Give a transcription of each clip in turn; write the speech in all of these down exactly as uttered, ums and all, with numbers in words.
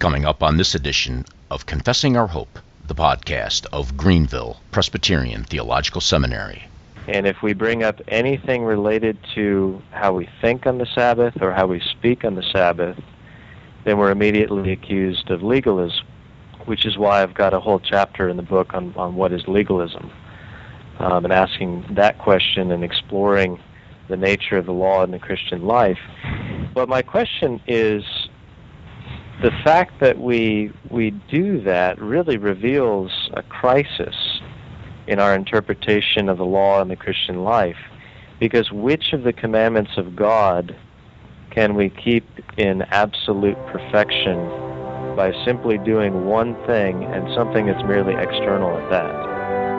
Coming up on this edition of Confessing Our Hope, the podcast of Greenville Presbyterian Theological Seminary. And if we bring up anything related to how we think on the Sabbath or how we speak on the Sabbath, then we're immediately accused of legalism, which is why I've got a whole chapter in the book on, on what is legalism, um, and asking that question and exploring the nature of the law in the Christian life. But my question is, the fact that we we do that really reveals a crisis in our interpretation of the law in the Christian life, because which of the commandments of God can we keep in absolute perfection by simply doing one thing and something that's merely external at that?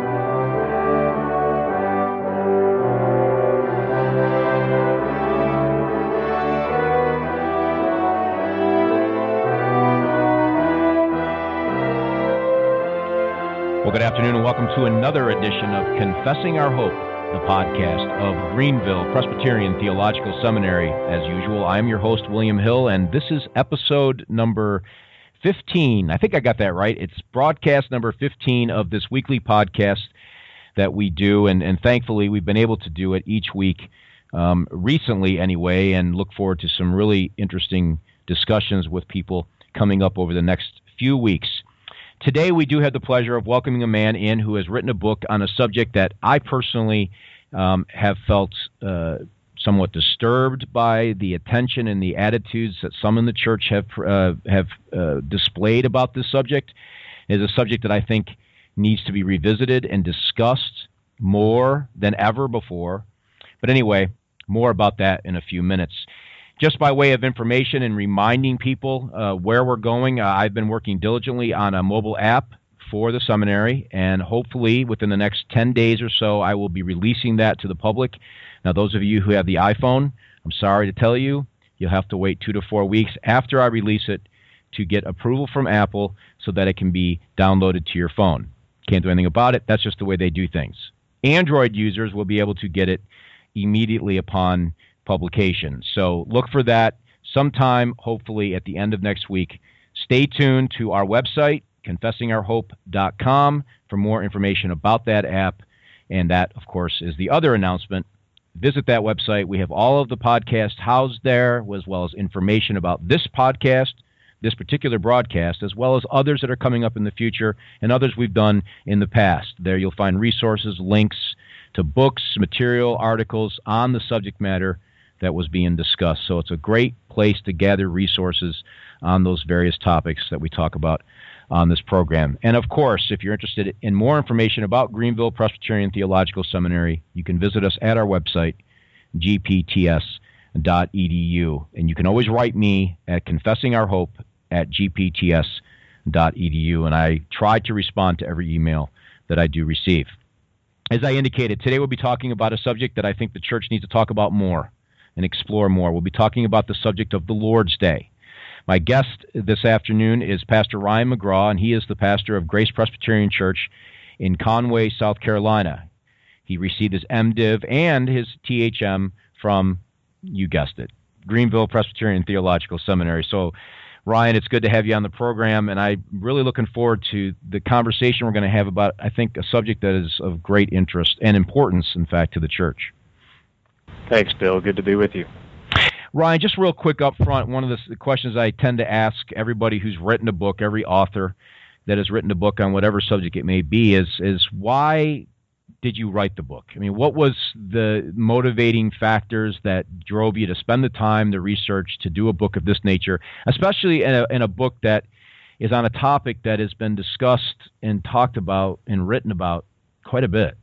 Well, good afternoon and welcome to another edition of Confessing Our Hope, the podcast of Greenville Presbyterian Theological Seminary. As usual, I am your host, William Hill, and this is episode number fifteen. I think I got that right. It's broadcast number fifteen of this weekly podcast that we do, and, and thankfully we've been able to do it each week, um, recently anyway, and look forward to some really interesting discussions with people coming up over the next few weeks. Today, we do have the pleasure of welcoming a man in who has written a book on a subject that I personally um, have felt uh, somewhat disturbed by the attention and the attitudes that some in the church have uh, have uh, displayed about this subject. It is a subject that I think needs to be revisited and discussed more than ever before. But anyway, more about that in a few minutes. Just by way of information and reminding people uh, where we're going, uh, I've been working diligently on a mobile app for the seminary, and hopefully within the next ten days or so, I will be releasing that to the public. Now, those of you who have the iPhone, I'm sorry to tell you, you'll have to wait two to four weeks after I release it to get approval from Apple so that it can be downloaded to your phone. Can't do anything about it. That's just the way they do things. Android users will be able to get it immediately upon publication. So look for that sometime, hopefully at the end of next week. Stay tuned to our website, confessing our hope dot com, for more information about that app. And that, of course, is the other announcement. Visit that website. We have all of the podcasts housed there, as well as information about this podcast, this particular broadcast, as well as others that are coming up in the future and others we've done in the past. There you'll find resources, links to books, material, articles on the subject matter that was being discussed. So it's a great place to gather resources on those various topics that we talk about on this program. And of course, if you're interested in more information about Greenville Presbyterian Theological Seminary, you can visit us at our website, g p t s dot e d u. And you can always write me at confessing our hope at g p t s dot e d u. And I try to respond to every email that I do receive. As I indicated, today we'll be talking about a subject that I think the church needs to talk about more and explore more. We'll be talking about the subject of the Lord's Day. My guest this afternoon is Pastor Ryan McGraw, and he is the pastor of Grace Presbyterian Church in Conway, South Carolina. He received his MDiv and his T H M from, you guessed it, Greenville Presbyterian Theological Seminary. So, Ryan, it's good to have you on the program, and I'm really looking forward to the conversation we're going to have about, I think, a subject that is of great interest and importance, in fact, to the church. Thanks, Bill. Good to be with you. Ryan, just real quick up front, one of the, the questions I tend to ask everybody who's written a book, every author that has written a book on whatever subject it may be, is is why did you write the book? I mean, what was the motivating factors that drove you to spend the time, the research, to do a book of this nature, especially in a, in a book that is on a topic that has been discussed and talked about and written about quite a bit?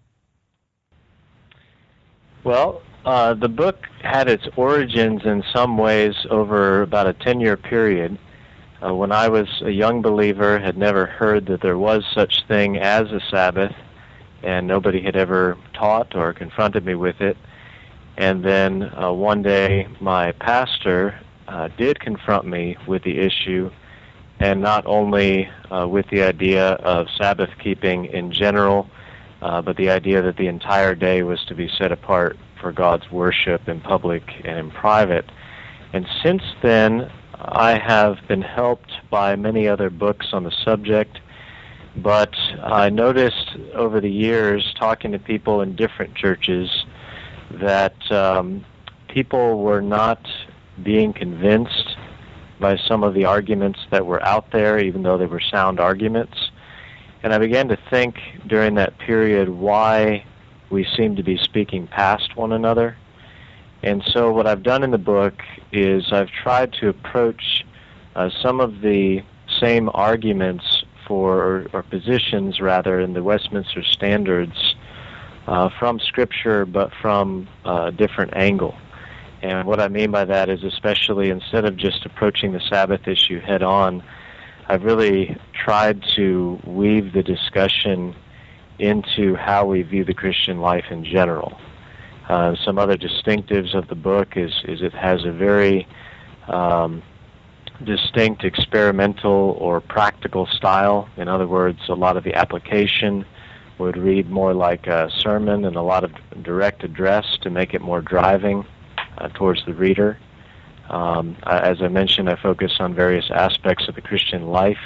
Well, uh, the book had its origins in some ways over about a ten-year period. Uh, when I was a young believer, had never heard that there was such thing as a Sabbath, and nobody had ever taught or confronted me with it. And then uh, one day, my pastor uh, did confront me with the issue, and not only uh, with the idea of Sabbath keeping in general, uh, but the idea that the entire day was to be set apart for God's worship in public and in private. And since then, I have been helped by many other books on the subject, but I noticed over the years, talking to people in different churches, that um, people were not being convinced by some of the arguments that were out there, even though they were sound arguments. And I began to think during that period why we seem to be speaking past one another. And so what I've done in the book is I've tried to approach uh, some of the same arguments for, or, or positions rather, in the Westminster Standards uh, from Scripture, but from a different angle. And what I mean by that is, especially instead of just approaching the Sabbath issue head on, I've really tried to weave the discussion into how we view the Christian life in general. Uh, some other distinctives of the book is, is it has a very um, distinct experimental or practical style. In other words, a lot of the application would read more like a sermon and a lot of direct address to make it more driving uh, towards the reader. Um, as I mentioned, I focus on various aspects of the Christian life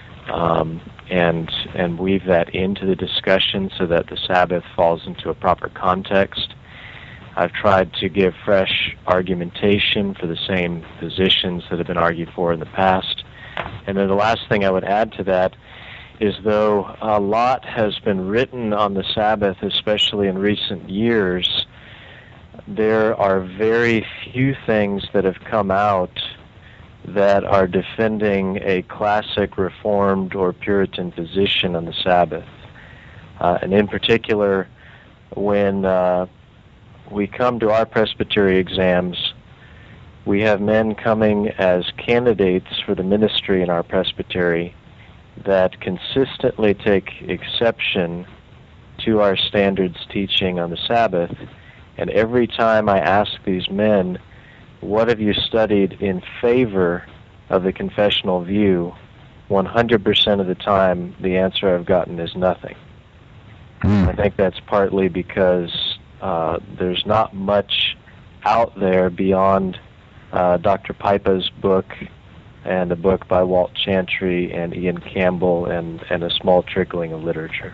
um, and and weave that into the discussion so that the Sabbath falls into a proper context. I've tried to give fresh argumentation for the same positions that have been argued for in the past. And then the last thing I would add to that is, though a lot has been written on the Sabbath, especially in recent years, there are very few things that have come out that are defending a classic Reformed or Puritan position on the Sabbath. Uh, and in particular, when uh, we come to our presbytery exams, we have men coming as candidates for the ministry in our presbytery that consistently take exception to our standards teaching on the Sabbath. And every time I ask these men, what have you studied in favor of the confessional view, one hundred percent of the time the answer I've gotten is nothing. Mm. I think that's partly because uh, there's not much out there beyond uh, Doctor Pipa's book and a book by Walt Chantry and Ian Campbell and, and a small trickling of literature.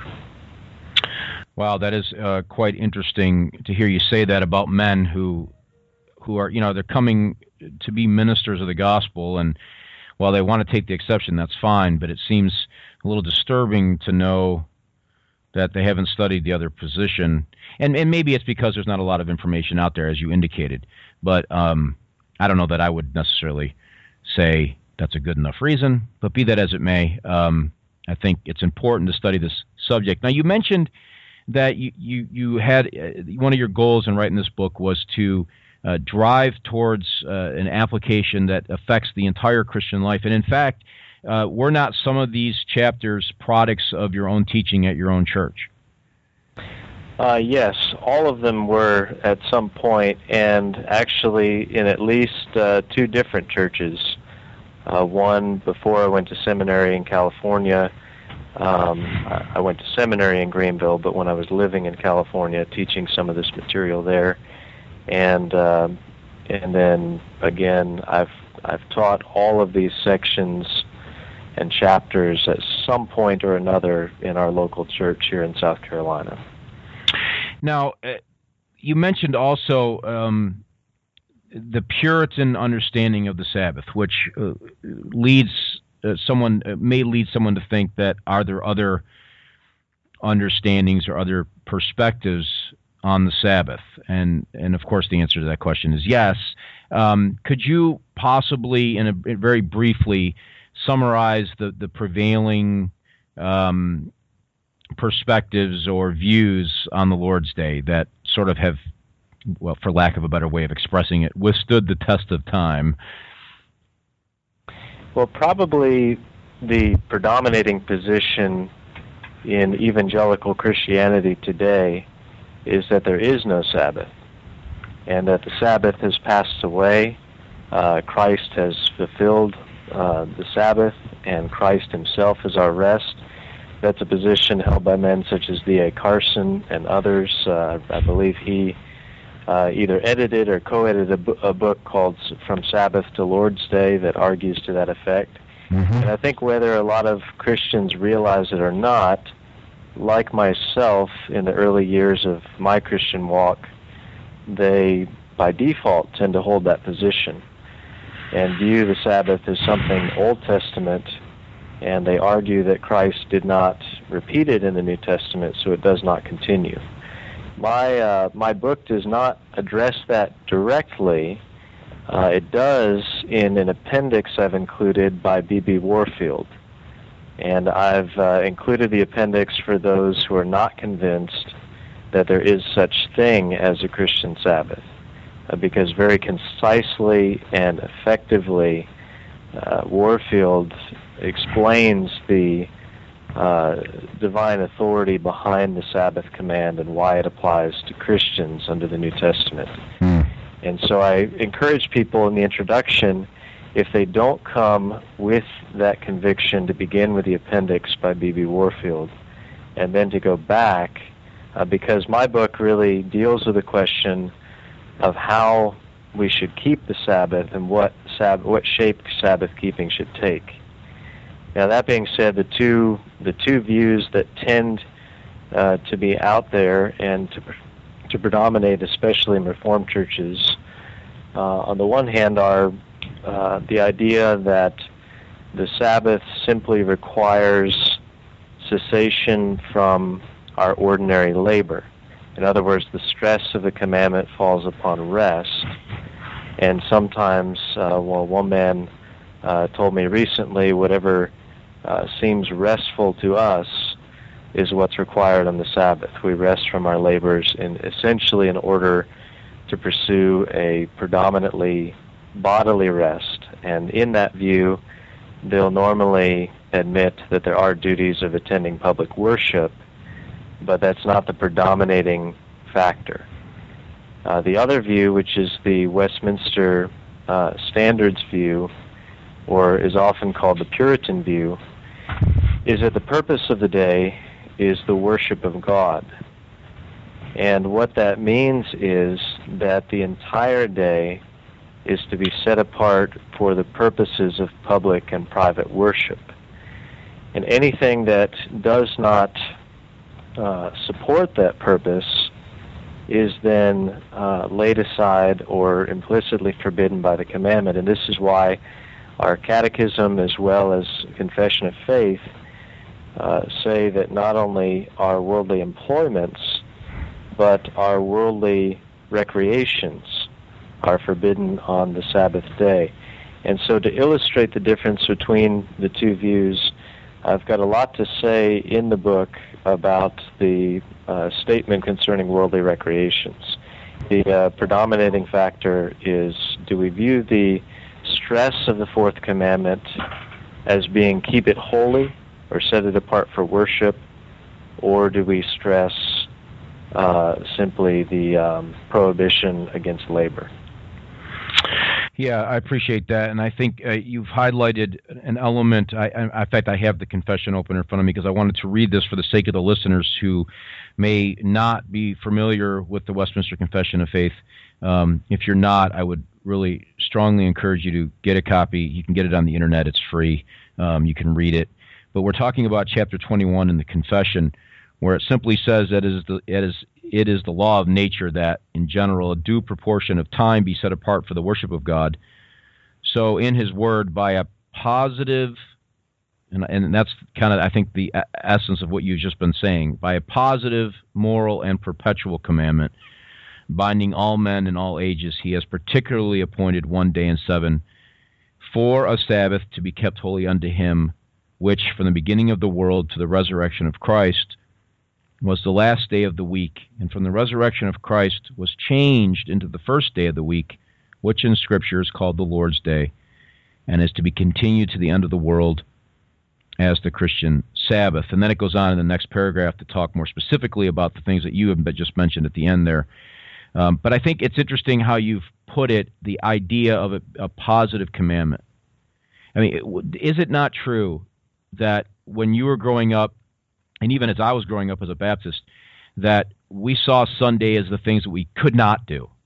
Wow, that is uh, quite interesting to hear you say that about men who who are, you know, they're coming to be ministers of the gospel, and while they want to take the exception, that's fine, but it seems a little disturbing to know that they haven't studied the other position. And, and maybe it's because there's not a lot of information out there, as you indicated, but um, I don't know that I would necessarily say that's a good enough reason, but be that as it may, um, I think it's important to study this subject. Now, you mentioned that you, you, you had uh, one of your goals in writing this book was to uh, drive towards uh, an application that affects the entire Christian life. And in fact, uh, were not some of these chapters products of your own teaching at your own church? Uh, yes, all of them were at some point, and actually in at least uh, two different churches. Uh, one before I went to seminary in California. Um, I went to seminary in Greenville, but when I was living in California, teaching some of this material there, and uh, and then again, I've I've taught all of these sections and chapters at some point or another in our local church here in South Carolina. Now, uh, you mentioned also um, the Puritan understanding of the Sabbath, which uh, leads. Uh, someone uh, may lead someone to think that are there other understandings or other perspectives on the Sabbath? And and of course the answer to that question is yes. Um, could you possibly, in a very briefly, summarize the the prevailing um, perspectives or views on the Lord's Day that sort of have, well, for lack of a better way of expressing it, withstood the test of time? Well, probably the predominating position in evangelical Christianity today is that there is no Sabbath, and that the Sabbath has passed away. Uh, Christ has fulfilled uh, the Sabbath, and Christ himself is our rest. That's a position held by men such as D A Carson and others. Uh, I believe he uh, either edited or co-edited a, bu- a book called From Sabbath to Lord's Day that argues to that effect. Mm-hmm. And I think whether a lot of Christians realize it or not, like myself in the early years of my Christian walk, they by default tend to hold that position and view the Sabbath as something Old Testament, and they argue that Christ did not repeat it in the New Testament, so it does not continue. My uh, my book does not address that directly. Uh, it does in an appendix I've included by B B Warfield, and I've uh, included the appendix for those who are not convinced that there is such thing as a Christian Sabbath, uh, because very concisely and effectively uh, Warfield explains the uh, divine authority behind the Sabbath command and why it applies to Christians under the New Testament. Mm. And so I encourage people in the introduction, if they don't come with that conviction, to begin with the appendix by B B Warfield, and then to go back, uh, because my book really deals with the question of how we should keep the Sabbath and what sab- what shape Sabbath keeping should take. Now, that being said, the two the two views that tend uh, to be out there and to to predominate, especially in Reformed churches, uh, on the one hand, are uh, the idea that the Sabbath simply requires cessation from our ordinary labor. In other words, the stress of the commandment falls upon rest. And sometimes, uh, well, one man uh, told me recently, whatever uh, seems restful to us is what's required on the Sabbath. We rest from our labors in essentially in order to pursue a predominantly bodily rest. And in that view, they'll normally admit that there are duties of attending public worship, but that's not the predominating factor. Uh, the other view, which is the Westminster uh, Standards view, or is often called the Puritan view, is that the purpose of the day is the worship of God. And what that means is that the entire day is to be set apart for the purposes of public and private worship. And anything that does not uh, support that purpose is then uh, laid aside or implicitly forbidden by the commandment. And this is why our catechism, as well as confession of faith, uh, say that not only our worldly employments, but our worldly recreations are forbidden on the Sabbath day. And so to illustrate the difference between the two views, I've got a lot to say in the book about the uh, statement concerning worldly recreations. The uh, predominating factor is, do we view the stress of the fourth commandment as being keep it holy or set it apart for worship, or do we stress uh, simply the um, prohibition against labor? Yeah, I appreciate that, and I think uh, you've highlighted an element. I, I, in fact, I have the confession open in front of me because I wanted to read this for the sake of the listeners who may not be familiar with the Westminster Confession of Faith. Um, if you're not, I would really strongly encourage you to get a copy. You can get it on the internet. It's free. Um, you can read it. But we're talking about Chapter twenty-one in the Confession, where it simply says that it is the, it is it is the law of nature that, in general, a due proportion of time be set apart for the worship of God. So in his word, by a positive, and, and that's kind of, I think, the essence of what you've just been saying, by a positive, moral, and perpetual commandment, binding all men in all ages, he has particularly appointed one day in seven for a Sabbath to be kept holy unto him, which from the beginning of the world to the resurrection of Christ was the last day of the week, and from the resurrection of Christ was changed into the first day of the week, which in Scripture is called the Lord's Day, and is to be continued to the end of the world as the Christian Sabbath. And then it goes on in the next paragraph to talk more specifically about the things that you have just mentioned at the end there. Um, but I think it's interesting how you've put it, the idea of a, a positive commandment. I mean, is it not true that when you were growing up, and even as I was growing up as a Baptist, that we saw Sunday as the things that we could not do?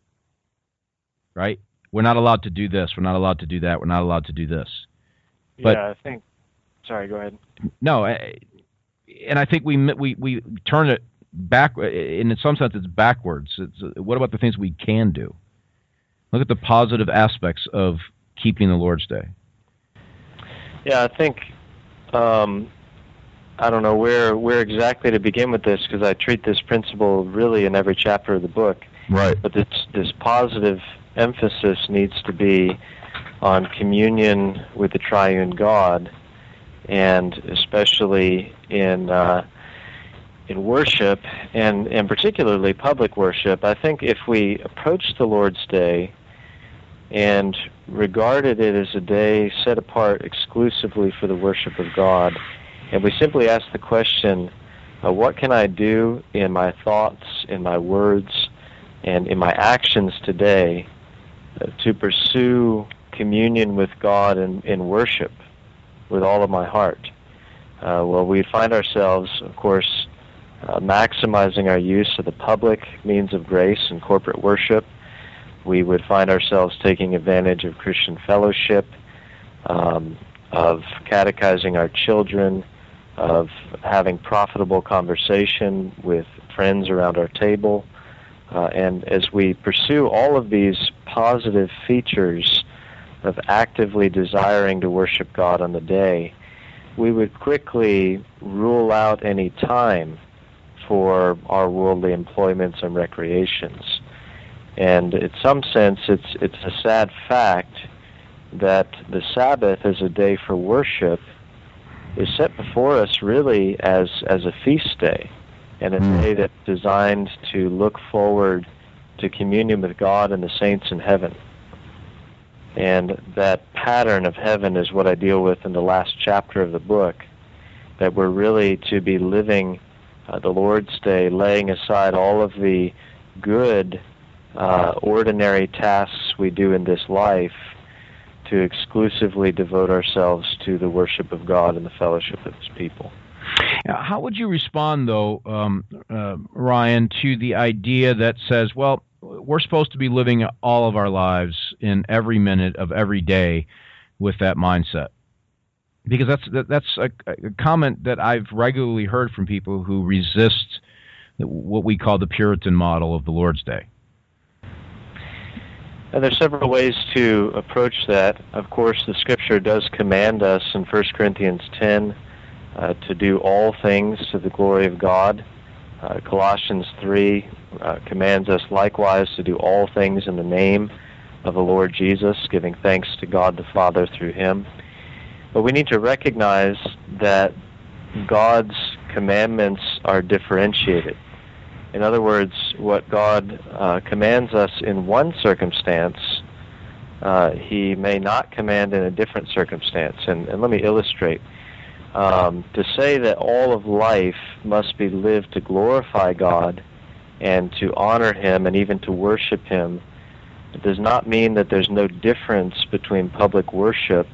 right? We're not allowed to do this. We're not allowed to do that. We're not allowed to do this. But, yeah, I think. Sorry, go ahead. No, and I think we we we turn it back. In some sense, it's backwards. It's, what about the things we can do? Look at the positive aspects of keeping the Lord's Day. Yeah, I think. Um, I don't know where where exactly to begin with this, because I treat this principle really in every chapter of the book. Right. But this this positive emphasis needs to be on communion with the triune God, and especially in uh, in worship, and, and particularly public worship. I think if we approach the Lord's Day and regarded it as a day set apart exclusively for the worship of God, and we simply ask the question, uh, what can I do in my thoughts, in my words, and in my actions today uh, to pursue communion with God in, in worship with all of my heart? Uh, well, we find ourselves, of course, uh, maximizing our use of the public means of grace and corporate worship. We would find ourselves taking advantage of Christian fellowship, um, of catechizing our children, of having profitable conversation with friends around our table. Uh, and as we pursue all of these positive features of actively desiring to worship God on the day, we would quickly rule out any time for our worldly employments and recreations. And in some sense, it's it's a sad fact that the Sabbath as a day for worship is set before us really as, as a feast day, and a day that's designed to look forward to communion with God and the saints in heaven. And that pattern of heaven is what I deal with in the last chapter of the book, that we're really to be living uh, the Lord's Day, laying aside all of the good, uh, ordinary tasks we do in this life to exclusively devote ourselves to the worship of God and the fellowship of His people. How would you respond, though, um, uh, Ryan, to the idea that says, well, we're supposed to be living all of our lives in every minute of every day with that mindset? Because that's that, that's a, a comment that I've regularly heard from people who resist what we call the Puritan model of the Lord's Day. And there's several ways to approach that. Of course, the Scripture does command us in First Corinthians ten uh, to do all things to the glory of God. Uh, Colossians three uh, commands us likewise to do all things in the name of the Lord Jesus, giving thanks to God the Father through Him. But we need to recognize that God's commandments are differentiated. In other words, what God uh, commands us in one circumstance, uh, He may not command in a different circumstance. And, and let me illustrate. Um, to say that all of life must be lived to glorify God and to honor Him and even to worship Him does not mean that there's no difference between public worship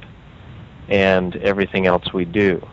and everything else we do.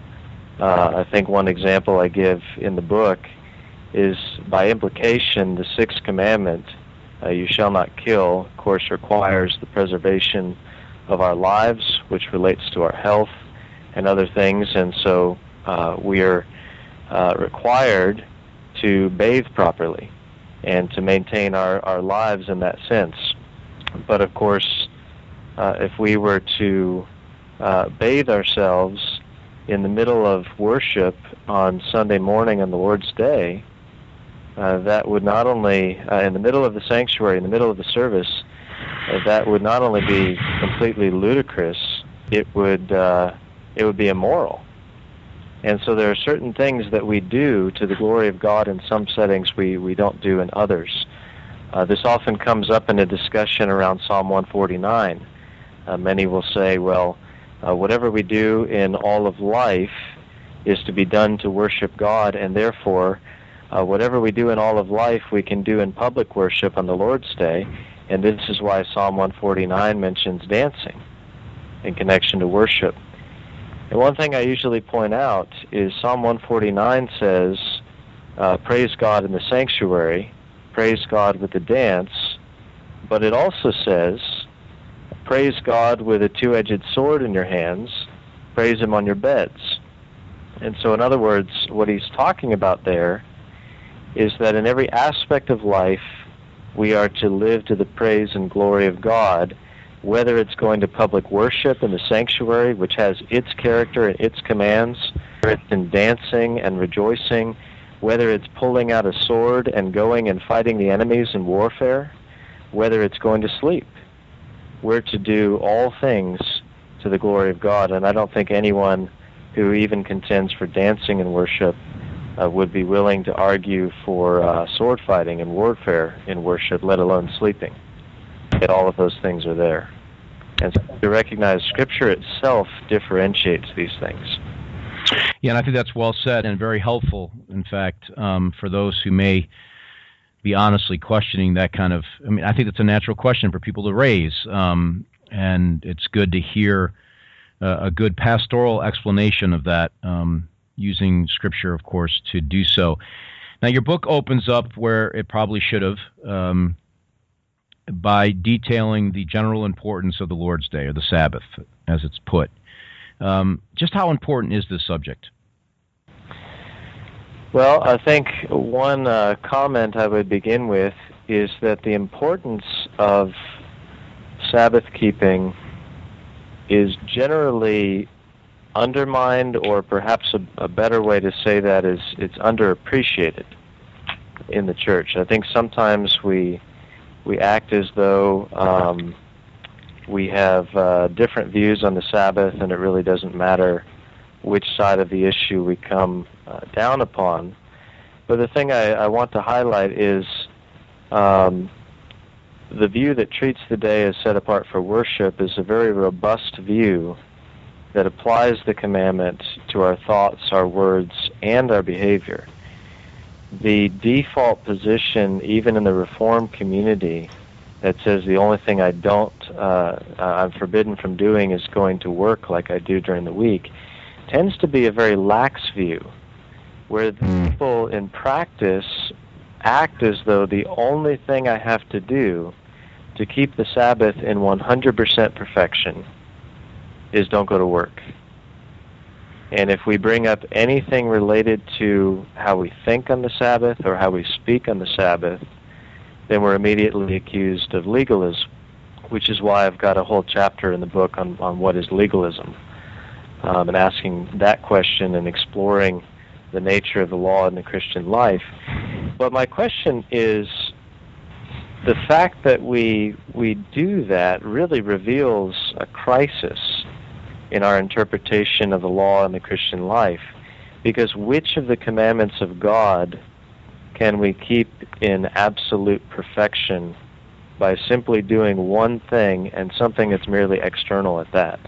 Uh, I think one example I give in the book is, by implication, the sixth commandment, uh, you shall not kill, of course, requires the preservation of our lives, which relates to our health and other things, and so uh, we are uh, required to bathe properly and to maintain our, our lives in that sense. But of course, uh, if we were to uh, bathe ourselves in the middle of worship on Sunday morning on the Lord's Day, uh, that would not only, uh, in the middle of the sanctuary, in the middle of the service, uh, that would not only be completely ludicrous, it would uh, it would be immoral. And so there are certain things that we do to the glory of God in some settings we, we don't do in others. Uh, this often comes up in a discussion around Psalm one forty-nine. Uh, many will say, well, uh, whatever we do in all of life is to be done to worship God, and therefore uh, whatever we do in all of life we can do in public worship on the Lord's Day, and this is why Psalm one forty-nine mentions dancing in connection to worship. And one thing I usually point out is Psalm one forty-nine says, uh, praise God in the sanctuary, praise God with the dance, But it also says, praise God with a two-edged sword in your hands, praise him on your beds. And so in other words, what he's talking about there is that in every aspect of life, we are to live to the praise and glory of God, whether it's going to public worship in the sanctuary, which has its character and its commands, whether it's in dancing and rejoicing, whether it's pulling out a sword and going and fighting the enemies in warfare, whether it's going to sleep. We're to do all things to the glory of God, and I don't think anyone who even contends for dancing in worship uh, would be willing to argue for uh, sword fighting and warfare in worship, let alone sleeping. Yet all of those things are there. And so to recognize Scripture itself differentiates these things. Yeah, and I think that's well said and very helpful, in fact, um, for those who may be honestly questioning that kind of, I mean, I think it's a natural question for people to raise, um, and it's good to hear uh, a good pastoral explanation of that, um, using Scripture, of course, to do so. Now, your book opens up where it probably should have, um, by detailing the general importance of the Lord's Day, or the Sabbath, as it's put. Um, just how important is this subject? Well, I think one uh, comment I would begin with is that the importance of Sabbath keeping is generally undermined, or perhaps a, a better way to say that is it's underappreciated in the church. I think sometimes we we act as though um, we have uh, different views on the Sabbath, and it really doesn't matter which side of the issue we come uh, down upon. But the thing I, I want to highlight is um, the view that treats the day as set apart for worship is a very robust view that applies the commandment to our thoughts, our words, and our behavior. The default position, even in the Reformed community, that says the only thing I don't, uh, I'm forbidden from doing is going to work like I do during the week, tends to be a very lax view, where the people in practice act as though the only thing I have to do to keep the Sabbath in one hundred percent perfection is don't go to work. And if we bring up anything related to how we think on the Sabbath or how we speak on the Sabbath, then we're immediately accused of legalism, which is why I've got a whole chapter in the book on, on what is legalism, um, and asking that question and exploring the nature of the law in the Christian life. But my question is, the fact that we we do that really reveals a crisis in our interpretation of the law in the Christian life, because which of the commandments of God can we keep in absolute perfection by simply doing one thing, and something that's merely external at that?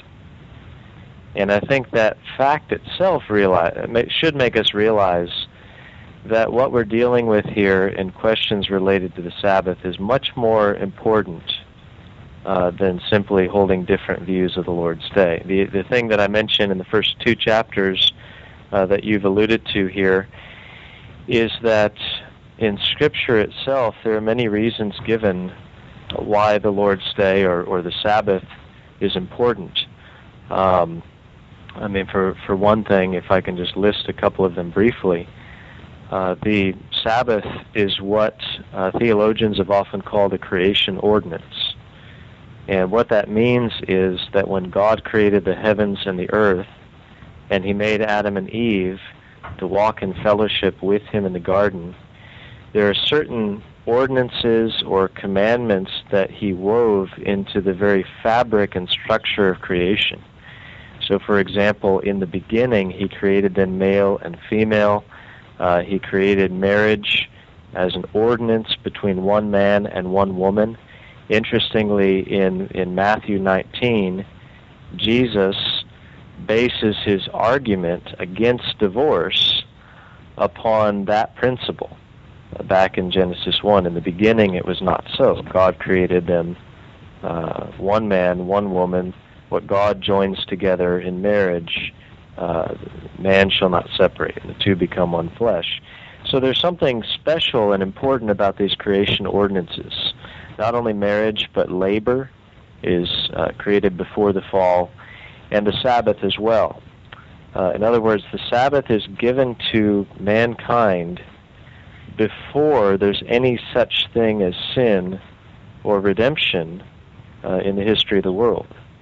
And I think that fact itself realize, should make us realize that what we're dealing with here in questions related to the Sabbath is much more important uh, than simply holding different views of the Lord's Day. The, the thing that I mentioned in the first two chapters uh, that you've alluded to here is that in Scripture itself there are many reasons given why the Lord's Day or, or the Sabbath is important. Um, I mean, for, for one thing, if I can just list a couple of them briefly, uh, the Sabbath is what uh, theologians have often called a creation ordinance. And what that means is that when God created the heavens and the earth, and he made Adam and Eve to walk in fellowship with him in the garden, there are certain ordinances or commandments that he wove into the very fabric and structure of creation. So, for example, in the beginning, he created them male and female. Uh, he created marriage as an ordinance between one man and one woman. Interestingly, in, in Matthew nineteen, Jesus bases his argument against divorce upon that principle. Back in Genesis one, in the beginning, it was not so. God created them uh, one man, one woman. What God joins together in marriage, uh, man shall not separate, and the two become one flesh. So there's something special and important about these creation ordinances. not only marriage, but labor is uh, created before the fall, and the Sabbath as well. Uh, in other words, the Sabbath is given to mankind before there's any such thing as sin or redemption uh, in the history of the world.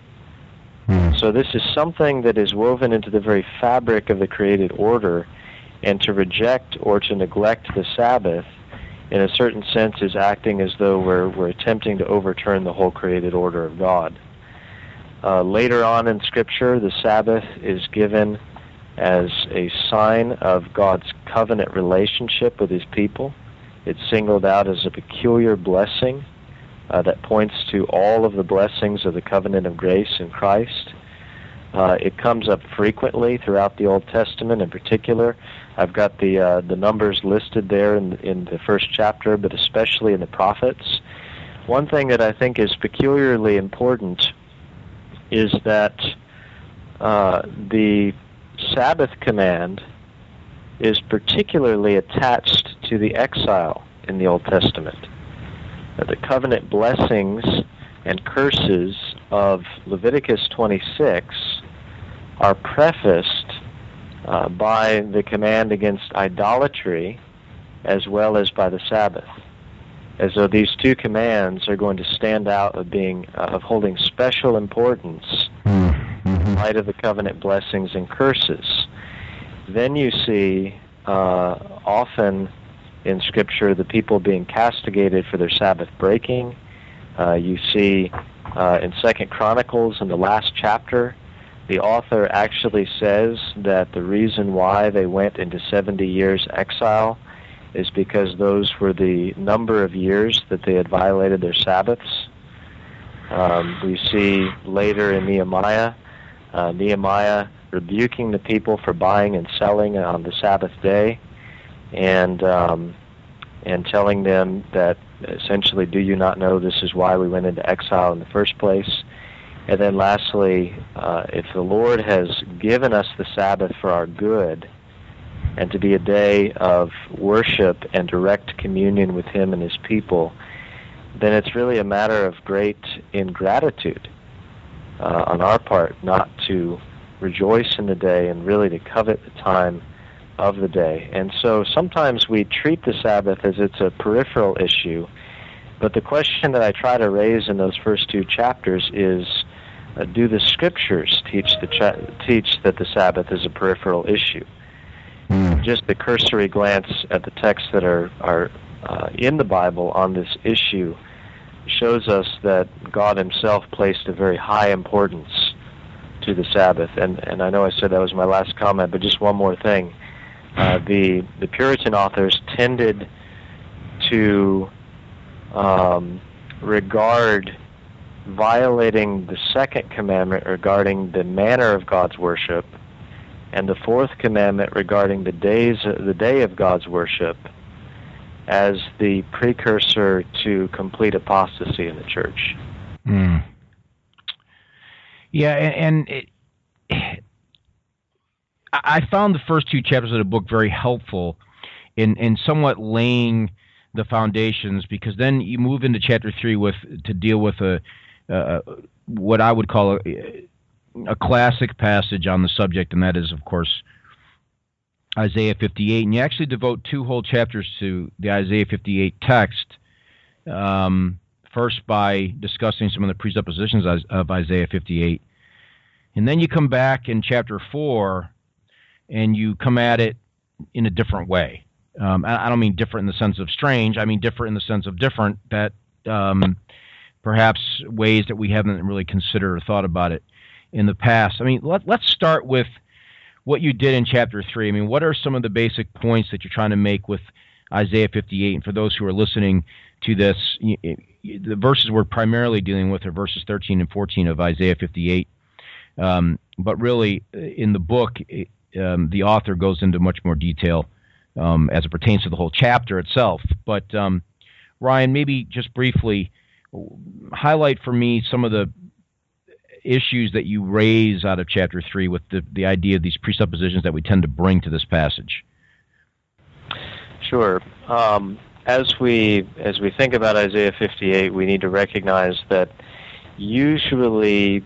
Mm. So this is something that is woven into the very fabric of the created order, and to reject or to neglect the Sabbath, in a certain sense, is acting as though we're, we're attempting to overturn the whole created order of God. Uh, later on in Scripture, the Sabbath is given as a sign of God's covenant relationship with His people. It's singled out as a peculiar blessing uh, that points to all of the blessings of the covenant of grace in Christ. Uh, it comes up frequently throughout the Old Testament. In particular, I've got the uh, the numbers listed there in, in the first chapter, but especially in the prophets. One thing that I think is peculiarly important is that uh, the Sabbath command is particularly attached to the exile in the Old Testament. Uh, the covenant blessings and curses of Leviticus twenty-six are prefaced uh, by the command against idolatry as well as by the Sabbath, as though these two commands are going to stand out of being uh, of holding special importance mm-hmm. in light of the covenant blessings and curses. Then you see uh, often in Scripture the people being castigated for their Sabbath breaking. Uh, you see uh, in Second Chronicles, in the last chapter, the author actually says that the reason why they went into seventy years exile is because those were the number of years that they had violated their Sabbaths. Um, we see later in Nehemiah, uh, Nehemiah rebuking the people for buying and selling on the Sabbath day, and um, and telling them that essentially, do you not know this is why we went into exile in the first place? And then lastly, uh, if the Lord has given us the Sabbath for our good, and to be a day of worship and direct communion with Him and His people, then it's really a matter of great ingratitude uh, on our part not to rejoice in the day and really to covet the time of the day. And so sometimes we treat the Sabbath as it's a peripheral issue, but the question that I try to raise in those first two chapters is, uh, do the Scriptures teach the cha- teach that the Sabbath is a peripheral issue? Mm. Just a cursory glance at the texts that are, are uh, in the Bible on this issue shows us that God Himself placed a very high importance to the Sabbath. And, and I know I said that was my last comment, but just one more thing. Uh, the, the Puritan authors tended to um, regard violating the second commandment regarding the manner of God's worship and the fourth commandment regarding the days, the day of God's worship, as the precursor to complete apostasy in the church. Mm. Yeah, and, and it, I found the first two chapters of the book very helpful in, in somewhat laying the foundations, because then you move into chapter three with to deal with a uh, what I would call a, a classic passage on the subject, and that is, of course, Isaiah fifty-eight. And you actually devote two whole chapters to the Isaiah fifty-eight text, um, first by discussing some of the presuppositions of Isaiah fifty-eight, and then you come back in chapter four and you come at it in a different way. Um, I, I don't mean different in the sense of strange. I mean different in the sense of different, that um, perhaps ways that we haven't really considered or thought about it in the past. I mean, let, let's start with what you did in chapter three. I mean, what are some of the basic points that you're trying to make with Isaiah fifty-eight? And for those who are listening to this, you, the verses we're primarily dealing with are verses thirteen and fourteen of Isaiah fifty-eight. Um, but really, in the book, um, the author goes into much more detail um, as it pertains to the whole chapter itself. But um, Ryan, maybe just briefly highlight for me some of the issues that you raise out of chapter three with the, the idea of these presuppositions that we tend to bring to this passage. Sure. Um, as we as we think about Isaiah fifty-eight, we need to recognize that usually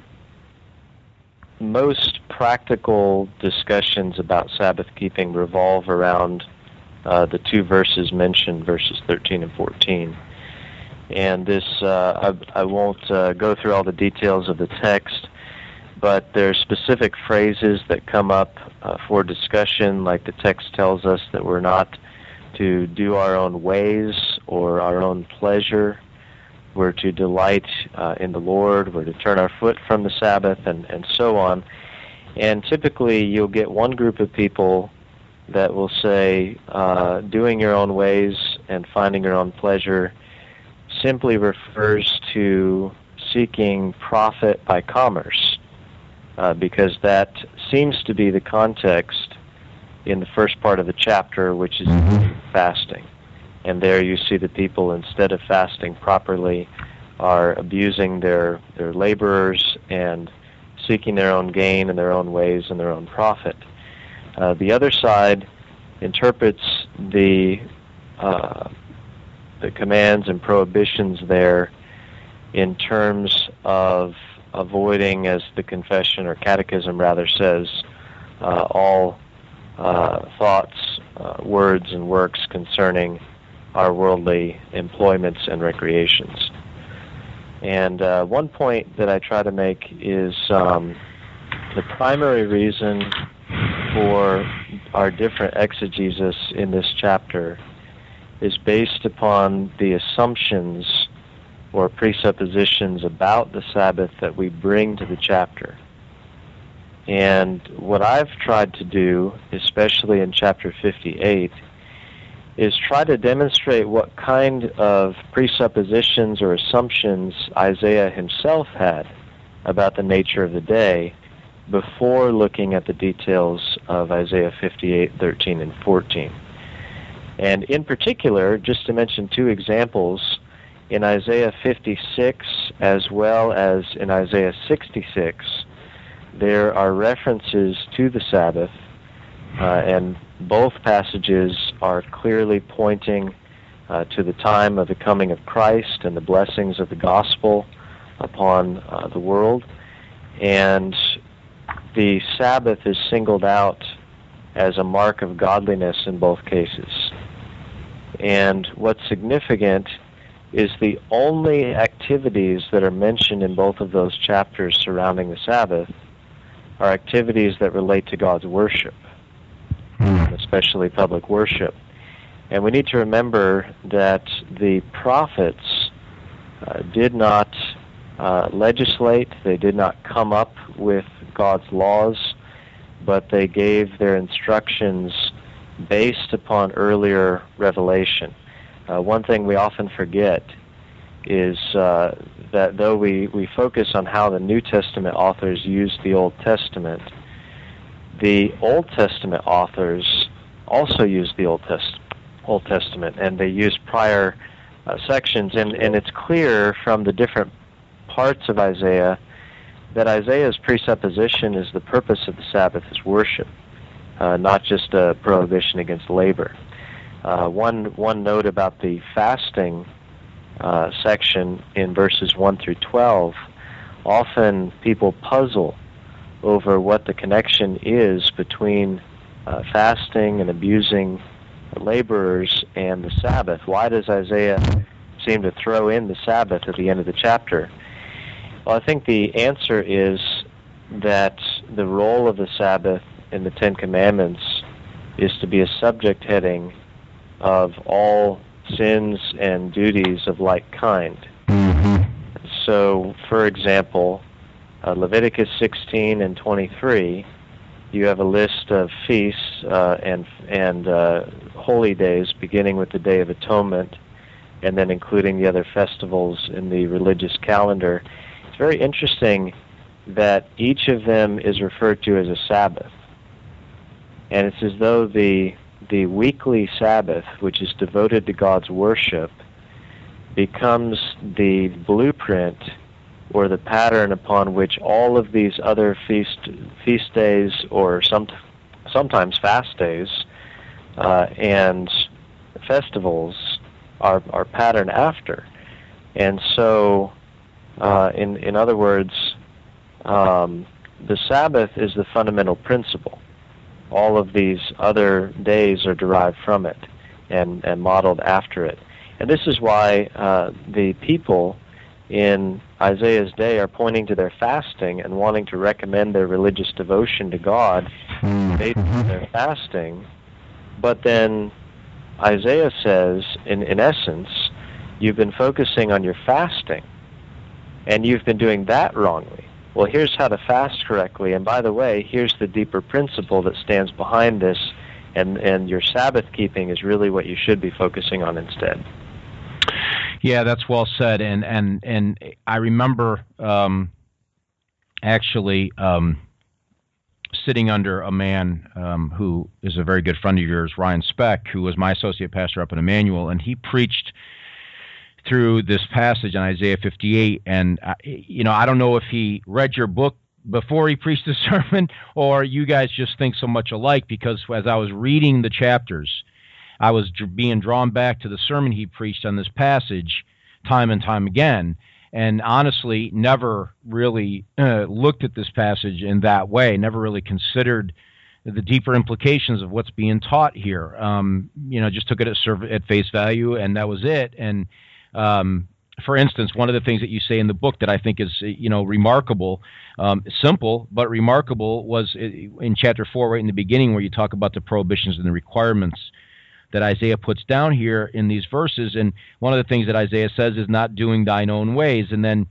most practical discussions about Sabbath keeping revolve around uh, the two verses mentioned, verses thirteen and fourteen. And this, uh, I, I won't uh, go through all the details of the text, but there are specific phrases that come up uh, for discussion, like the text tells us that we're not to do our own ways or our own pleasure. We're to delight uh, in the Lord. We're to turn our foot from the Sabbath, and, and so on. And typically you'll get one group of people that will say uh, doing your own ways and finding your own pleasure simply refers to seeking profit by commerce, uh, because that seems to be the context in the first part of the chapter, which is fasting. And there you see that people, instead of fasting properly, are abusing their, their laborers and seeking their own gain in their own ways and their own profit. Uh, the other side interprets the uh, the commands and prohibitions there in terms of avoiding, as the confession or catechism rather says, uh, all uh, thoughts, uh, words, and works concerning our worldly employments and recreations. And uh, one point that I try to make is um, the primary reason for our different exegesis in this chapter is based upon the assumptions or presuppositions about the Sabbath that we bring to the chapter. And what I've tried to do, especially in chapter fifty-eight, is try to demonstrate what kind of presuppositions or assumptions Isaiah himself had about the nature of the day before looking at the details of Isaiah fifty-eight, thirteen, and fourteen. And in particular, just to mention two examples, in Isaiah fifty-six as well as in Isaiah sixty-six, there are references to the Sabbath, uh, and both passages are clearly pointing uh, to the time of the coming of Christ and the blessings of the gospel upon uh, the world. And the Sabbath is singled out as a mark of godliness in both cases. And what's significant is the only activities that are mentioned in both of those chapters surrounding the Sabbath are activities that relate to God's worship, especially public worship. And we need to remember that the prophets uh, did not uh, legislate, they did not come up with God's laws, but they gave their instructions based upon earlier revelation. Uh, one thing we often forget is uh, that though we, we focus on how the New Testament authors used the Old Testament, the Old Testament authors also used the Old, Test- Old Testament, and they used prior uh, sections. And, and it's clear from the different parts of Isaiah that Isaiah's presupposition is the purpose of the Sabbath is worship, uh, not just a prohibition against labor. Uh, one one note about the fasting uh, section in verses one through twelve, often people puzzle over what the connection is between uh, fasting and abusing laborers and the Sabbath. Why does Isaiah seem to throw in the Sabbath at the end of the chapter? Well, I think the answer is that the role of the Sabbath in the Ten Commandments is to be a subject heading of all sins and duties of like kind. Mm-hmm. So, for example, uh, Leviticus sixteen and twenty-three, you have a list of feasts uh, and and uh, holy days, beginning with the Day of Atonement, and then including the other festivals in the religious calendar. It's very interesting that each of them is referred to as a Sabbath. And it's as though the the weekly Sabbath, which is devoted to God's worship, becomes the blueprint or the pattern upon which all of these other feast feast days, or some, sometimes fast days, uh, and festivals our our pattern after. And so, uh, in in other words, um, the Sabbath is the fundamental principle. All of these other days are derived from it and, and modeled after it. And this is why uh, the people in Isaiah's day are pointing to their fasting and wanting to recommend their religious devotion to God based on their fasting. But then Isaiah says, in, in essence, you've been focusing on your fasting, and you've been doing that wrongly. Well, here's how to fast correctly, and by the way, here's the deeper principle that stands behind this, and, and your Sabbath keeping is really what you should be focusing on instead. Yeah, that's well said, and and, and I remember um, actually um, sitting under a man um, who is a very good friend of yours, Ryan Speck, who was my associate pastor up in Emmanuel, and he preached through this passage in Isaiah fifty-eight, and uh, you know, I don't know if he read your book before he preached the sermon, or you guys just think so much alike, because as I was reading the chapters, I was dr- being drawn back to the sermon he preached on this passage time and time again, and honestly never really uh, looked at this passage in that way, never really considered the deeper implications of what's being taught here. Um, you know, just took it at, serv- at face value, and that was it. And Um, for instance, one of the things that you say in the book that I think is, you know, remarkable, um, simple but remarkable, was in chapter four, right in the beginning, where you talk about the prohibitions and the requirements that Isaiah puts down here in these verses. And one of the things that Isaiah says is not doing thine own ways. And then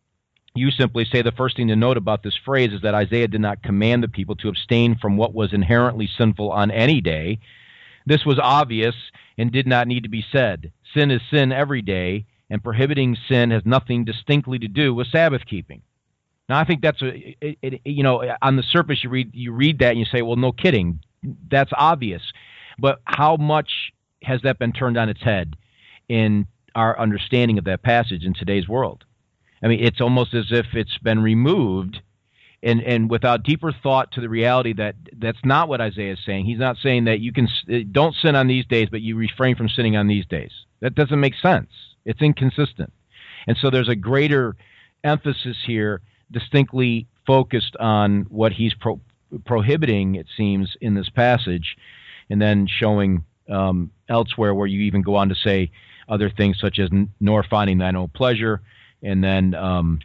you simply say the first thing to note about this phrase is that Isaiah did not command the people to abstain from what was inherently sinful on any day. This was obvious and did not need to be said. Sin is sin every day, and prohibiting sin has nothing distinctly to do with Sabbath keeping. Now, I think that's a, it, it, you know, on the surface you read you read that and you say, well, no kidding, that's obvious. But how much has that been turned on its head in our understanding of that passage in today's world? I mean, it's almost as if it's been removed, and, and without deeper thought to the reality that that's not what Isaiah is saying. He's not saying that you can don't sin on these days, but you refrain from sinning on these days. That doesn't make sense. It's inconsistent. And so there's a greater emphasis here, distinctly focused on what he's pro- prohibiting, it seems, in this passage, and then showing um, elsewhere where you even go on to say other things such as nor finding thine own pleasure, and then um,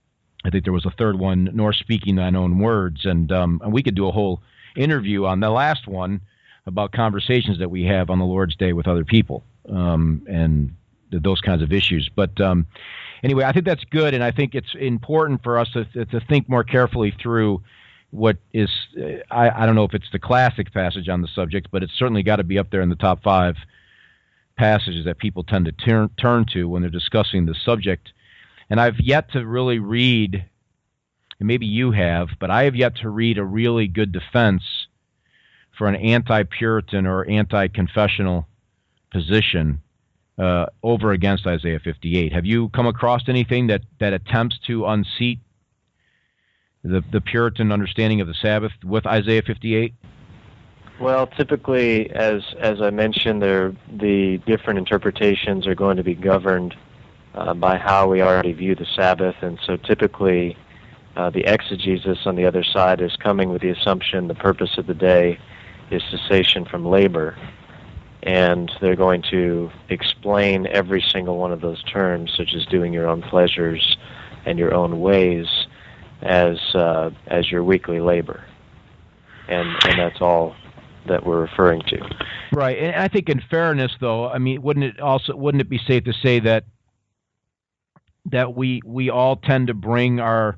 I think there was a third one, nor speaking thine own words. And, um, and we could do a whole interview on the last one about conversations that we have on the Lord's Day with other people, um, and th- those kinds of issues. But um, anyway, I think that's good, and I think it's important for us to, to think more carefully through what is, uh, I, I don't know if it's the classic passage on the subject, but it's certainly got to be up there in the top five passages that people tend to turn, turn to when they're discussing the subject. And I've yet to really read, and maybe you have, but I have yet to read a really good defense for an anti-Puritan or anti-confessional position uh, over against Isaiah fifty-eight. Have you come across anything that, that attempts to unseat the, the Puritan understanding of the Sabbath with Isaiah fifty-eight? Well, typically, as as I mentioned, there the different interpretations are going to be governed Uh, by how we already view the Sabbath, and so typically uh, the exegesis on the other side is coming with the assumption the purpose of the day is cessation from labor, and they're going to explain every single one of those terms, such as doing your own pleasures and your own ways, as uh, as your weekly labor, and and that's all that we're referring to. Right, and I think in fairness, though, I mean, wouldn't it also wouldn't it be safe to say that that we we all tend to bring our,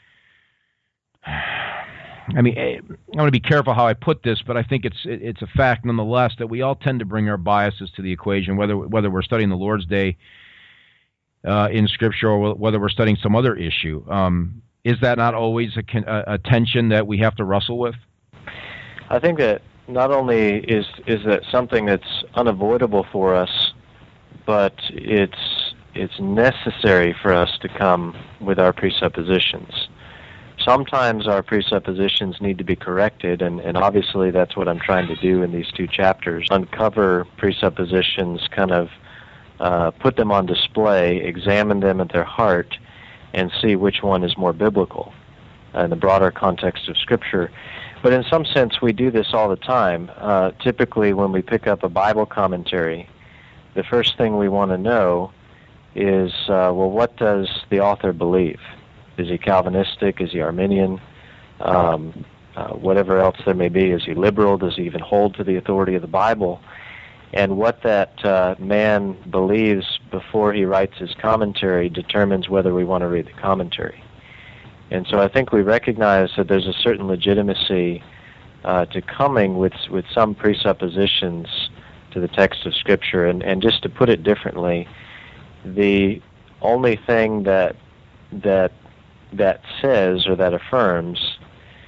I mean, I want to be careful how I put this, but I think it's it's a fact nonetheless that we all tend to bring our biases to the equation, whether whether we're studying the Lord's Day uh, in Scripture or whether we're studying some other issue. Um, is that not always a, a tension that we have to wrestle with? I think that not only is is that something that's unavoidable for us, but it's it's necessary for us to come with our presuppositions. Sometimes our presuppositions need to be corrected, and, and obviously that's what I'm trying to do in these two chapters, uncover presuppositions kind of uh, put them on display, examine them at their heart, and see which one is more biblical in the broader context of Scripture. But in some sense, we do this all the time. Uh, typically, when we pick up a Bible commentary, the first thing we want to know is, uh, well, what does the author believe? Is he Calvinistic? Is he Arminian? Um, uh, whatever else there may be. Is he liberal? Does he even hold to the authority of the Bible? And what that uh, man believes before he writes his commentary determines whether we want to read the commentary. And so I think we recognize that there's a certain legitimacy uh, to coming with with some presuppositions to the text of Scripture. And, and just to put it differently, the only thing that that that says or that affirms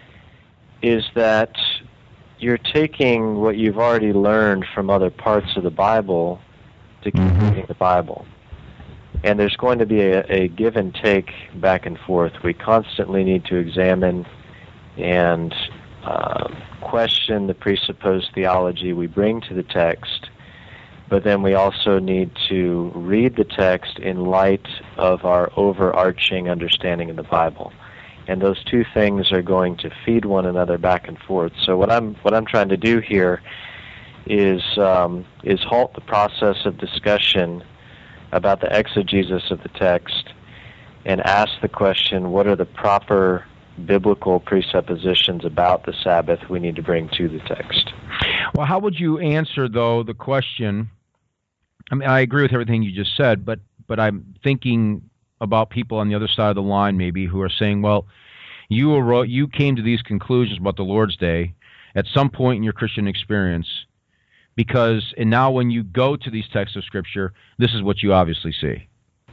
is that you're taking what you've already learned from other parts of the Bible to keep Mm-hmm. reading the Bible. And there's going to be a, a give and take back and forth. We constantly need to examine and uh, question the presupposed theology we bring to the text, but then we also need to read the text in light of our overarching understanding of the Bible. And those two things are going to feed one another back and forth. So what I'm what I'm trying to do here is um, is halt the process of discussion about the exegesis of the text and ask the question, what are the proper biblical presuppositions about the Sabbath we need to bring to the text? Well, how would you answer, though, the question? I mean, I agree with everything you just said, but but I'm thinking about people on the other side of the line maybe who are saying, well, you were, you came to these conclusions about the Lord's Day at some point in your Christian experience because, and now when you go to these texts of Scripture, this is what you obviously see.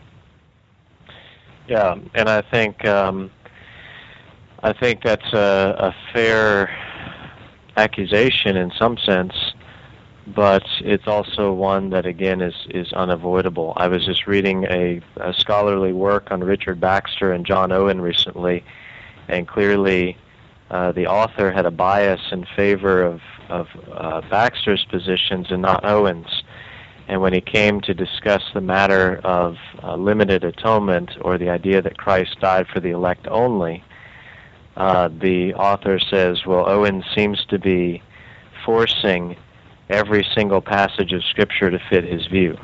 Yeah, and I think um, I think that's a, a fair accusation in some sense, but it's also one that, again, is, is unavoidable. I was just reading a, a scholarly work on Richard Baxter and John Owen recently, and clearly uh, the author had a bias in favor of, of uh, Baxter's positions and not Owen's. And when he came to discuss the matter of uh, limited atonement, or the idea that Christ died for the elect only, uh, the author says, well, Owen seems to be forcing every single passage of Scripture to fit his view.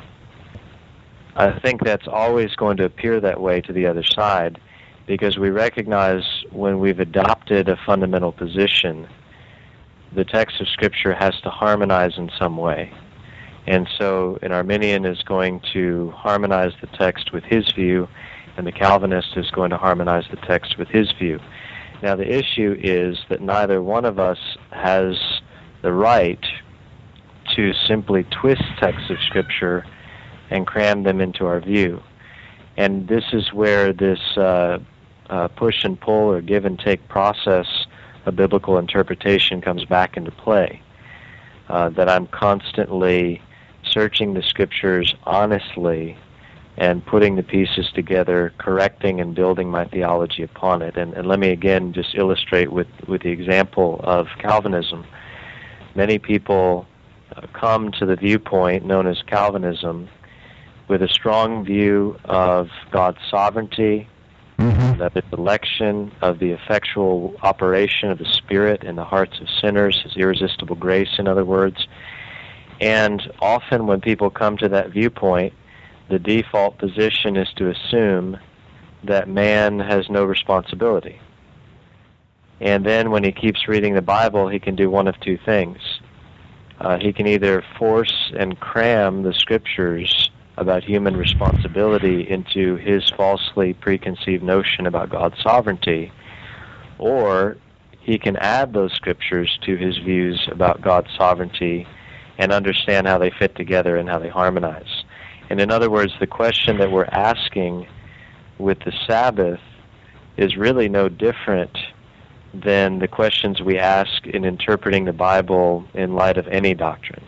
I think that's always going to appear that way to the other side, because we recognize when we've adopted a fundamental position, the text of Scripture has to harmonize in some way. And so an Arminian is going to harmonize the text with his view, and the Calvinist is going to harmonize the text with his view. Now the issue is that neither one of us has the right to simply twist texts of Scripture and cram them into our view. And this is where this uh, uh, push and pull or give and take process of biblical interpretation comes back into play. Uh, that I'm constantly searching the Scriptures honestly and putting the pieces together, correcting and building my theology upon it. And, and let me again just illustrate with, with the example of Calvinism. Many people uh, come to the viewpoint known as Calvinism with a strong view of God's sovereignty, mm-hmm. of His election, of the effectual operation of the Spirit in the hearts of sinners, His irresistible grace, in other words. And often when people come to that viewpoint, the default position is to assume that man has no responsibility. And then when he keeps reading the Bible, he can do one of two things. Uh, he can either force and cram the Scriptures about human responsibility into his falsely preconceived notion about God's sovereignty, or he can add those Scriptures to his views about God's sovereignty and understand how they fit together and how they harmonize. And in other words, the question that we're asking with the Sabbath is really no different than the questions we ask in interpreting the Bible in light of any doctrine.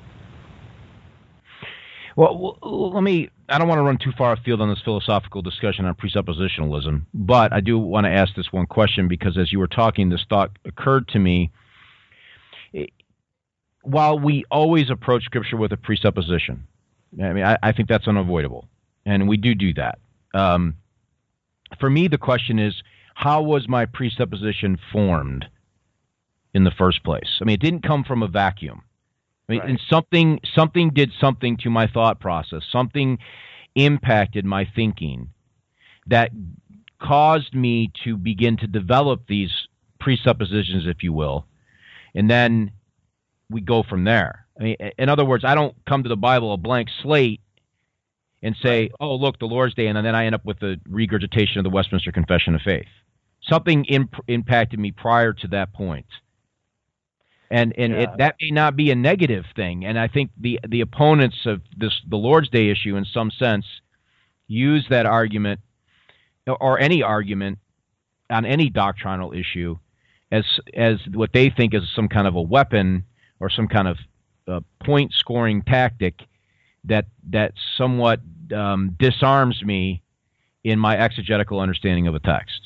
Well, let me, I don't want to run too far afield on this philosophical discussion on presuppositionalism, but I do want to ask this one question because as you were talking, this thought occurred to me. While we always approach Scripture with a presupposition, I mean, I, I think that's unavoidable, and we do do that. Um, for me, the question is, how was my presupposition formed in the first place? I mean, it didn't come from a vacuum. I mean, Right. and something something did something to my thought process. Something impacted my thinking that caused me to begin to develop these presuppositions, if you will, and then we go from there. I mean, in other words, I don't come to the Bible a blank slate and say, "Oh, look, the Lord's Day," and then I end up with the regurgitation of the Westminster Confession of Faith. Something imp- impacted me prior to that point. And and Yeah. it, that may not be a negative thing. And I think the the opponents of this the Lord's Day issue, in some sense, use that argument or any argument on any doctrinal issue as as what they think is some kind of a weapon or some kind of uh, point scoring tactic that that somewhat um, disarms me in my exegetical understanding of a text.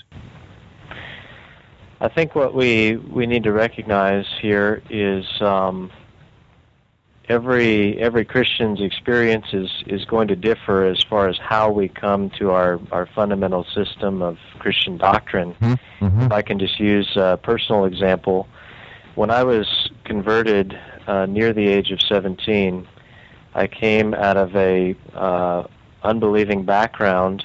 I think what we, we need to recognize here is um, every every Christian's experience is, is going to differ as far as how we come to our, our fundamental system of Christian doctrine. Mm-hmm. If I can just use a personal example, when I was converted uh, near the age of seventeen, I came out of a uh, unbelieving background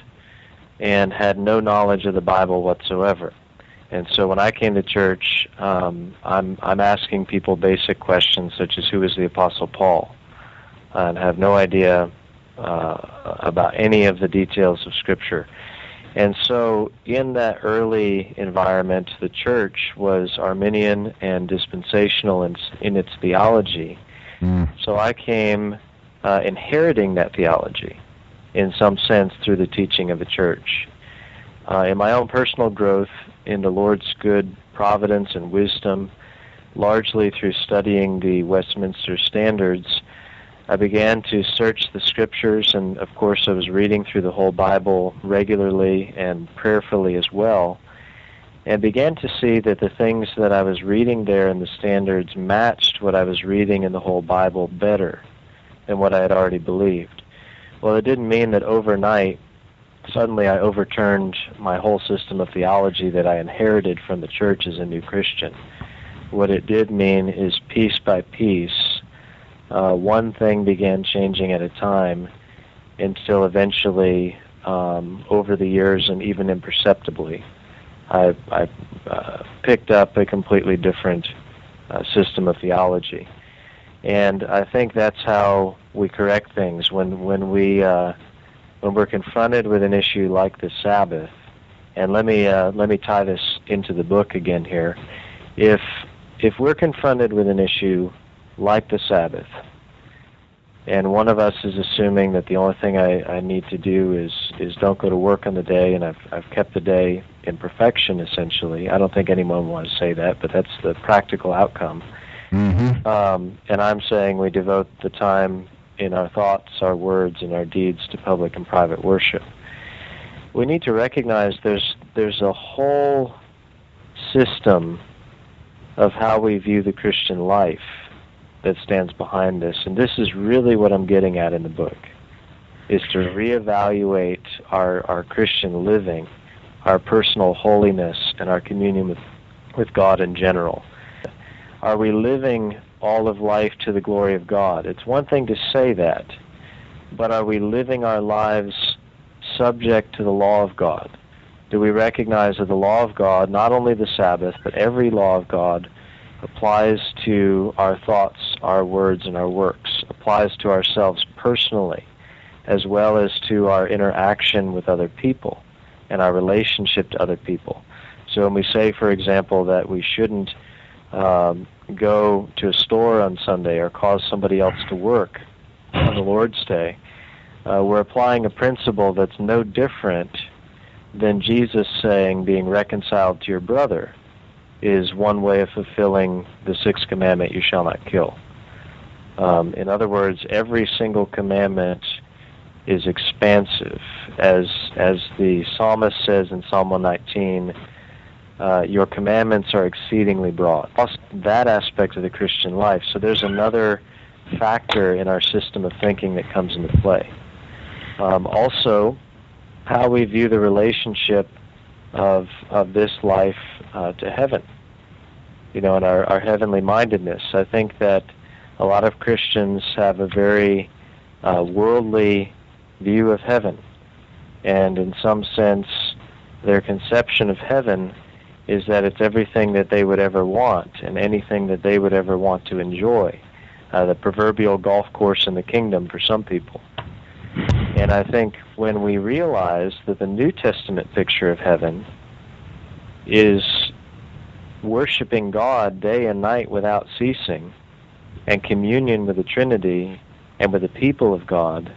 and had no knowledge of the Bible whatsoever. And so when I came to church, um, I'm I'm asking people basic questions such as who is the Apostle Paul, and have no idea uh, about any of the details of Scripture. And so in that early environment, the church was Arminian and dispensational in, in its theology. Mm. So I came uh, inheriting that theology in some sense through the teaching of the church. Uh, in my own personal growth in the Lord's good providence and wisdom, largely through studying the Westminster Standards, I began to search the Scriptures, and of course I was reading through the whole Bible regularly and prayerfully as well, and began to see that the things that I was reading there in the Standards matched what I was reading in the whole Bible better than what I had already believed. Well, it didn't mean that overnight suddenly I overturned my whole system of theology that I inherited from the church as a new Christian. What it did mean is piece by piece, uh, one thing began changing at a time until eventually, um, over the years and even imperceptibly, I, I uh, picked up a completely different uh, system of theology. And I think that's how we correct things. When, when we... Uh, When we're confronted with an issue like the Sabbath, and let me uh, let me tie this into the book again here. If if we're confronted with an issue like the Sabbath, and one of us is assuming that the only thing I, I need to do is is don't go to work on the day, and I've I've kept the day in perfection essentially. I don't think anyone wants to say that, but that's the practical outcome. Mm-hmm. Um, and I'm saying we devote the time in our thoughts, our words, and our deeds to public and private worship. We need to recognize there's there's a whole system of how we view the Christian life that stands behind this, and this is really what I'm getting at in the book, is to reevaluate our, our Christian living, our personal holiness, and our communion with, with God in general. Are we living all of life to the glory of God? It's one thing to say that, but are we living our lives subject to the law of God? Do we recognize that the law of God, not only the Sabbath, but every law of God, applies to our thoughts, our words, and our works, applies to ourselves personally, as well as to our interaction with other people and our relationship to other people? So when we say, for example, that we shouldn't um, go to a store on Sunday or cause somebody else to work on the Lord's Day, uh, we're applying a principle that's no different than Jesus saying being reconciled to your brother is one way of fulfilling the sixth commandment, you shall not kill. Um, in other words, every single commandment is expansive. As, as the psalmist says in Psalm one nineteen, Uh, your commandments are exceedingly broad. That aspect of the Christian life. So there's another factor in our system of thinking that comes into play. Um, also, how we view the relationship of of this life uh, to heaven, you know, and our, our heavenly mindedness. I think that a lot of Christians have a very uh, worldly view of heaven, and in some sense, their conception of heaven is that it's everything that they would ever want and anything that they would ever want to enjoy, uh, the proverbial golf course in the kingdom for some people. And I think when we realize that the New Testament picture of heaven is worshiping God day and night without ceasing, and communion with the Trinity and with the people of God,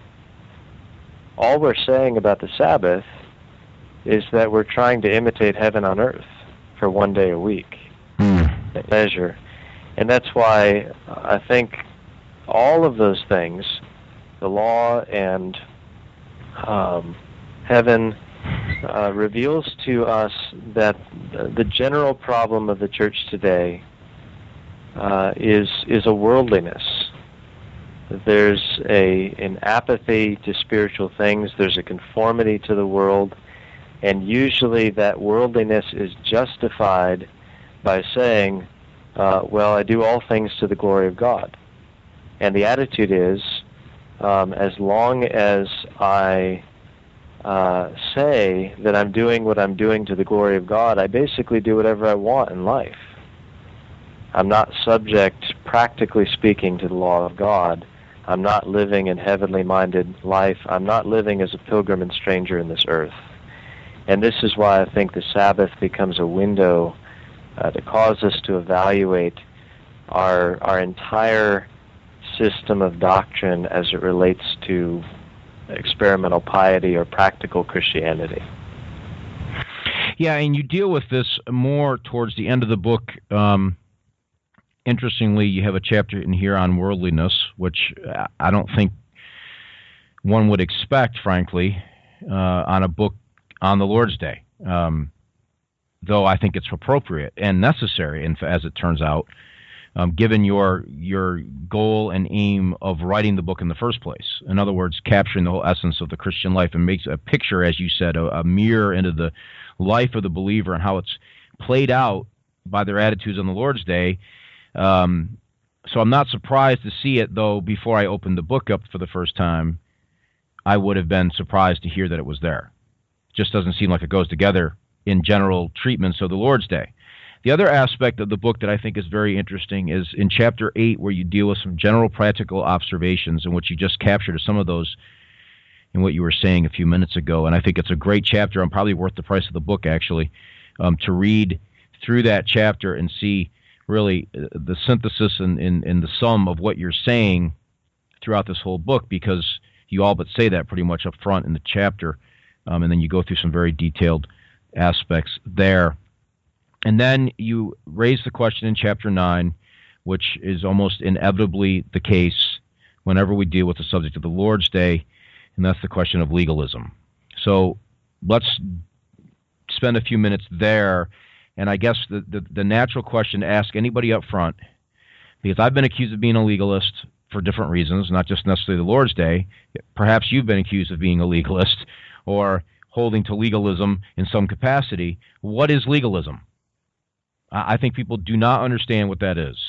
all we're saying about the Sabbath is that we're trying to imitate heaven on earth for one day a week, mm. measure. And that's why I think all of those things, the law and um, heaven, uh, reveals to us that the general problem of the church today uh, is is a worldliness. There's a an apathy to spiritual things. There's a conformity to the world, and usually that worldliness is justified by saying, uh, "Well, I do all things to the glory of God." And the attitude is, um, as long as I uh, say that I'm doing what I'm doing to the glory of God, I basically do whatever I want in life. I'm not subject, practically speaking, to the law of God. I'm not living in heavenly-minded life. I'm not living as a pilgrim and stranger in this earth. And this is why I think the Sabbath becomes a window uh, to cause us to evaluate our our entire system of doctrine as it relates to experimental piety or practical Christianity. Yeah, and you deal with this more towards the end of the book. Um, interestingly, you have a chapter in here on worldliness, which I don't think one would expect, frankly, uh, on a book on the Lord's Day, um, though I think it's appropriate and necessary, and as it turns out, um, given your your goal and aim of writing the book in the first place. In other words, capturing the whole essence of the Christian life and makes a picture, as you said, a, a mirror into the life of the believer and how it's played out by their attitudes on the Lord's Day. Um, so I'm not surprised to see it, though before I opened the book up for the first time, I would have been surprised to hear that it was there. Just doesn't seem like it goes together in general treatments of the Lord's Day. The other aspect of the book that I think is very interesting is in chapter eight, where you deal with some general practical observations, in which you just captured some of those in what you were saying a few minutes ago. And I think it's a great chapter, and probably worth the price of the book, actually, um, to read through that chapter and see really uh, the synthesis and, and, and the sum of what you're saying throughout this whole book, because you all but say that pretty much up front in the chapter. Um, and then you go through some very detailed aspects there. And then you raise the question in chapter nine, which is almost inevitably the case whenever we deal with the subject of the Lord's Day, and that's the question of legalism. So let's spend a few minutes there. And I guess the, the, the natural question to ask anybody up front, because I've been accused of being a legalist for different reasons, not just necessarily the Lord's Day. Perhaps you've been accused of being a legalist or holding to legalism in some capacity. What is legalism? I think people do not understand what that is.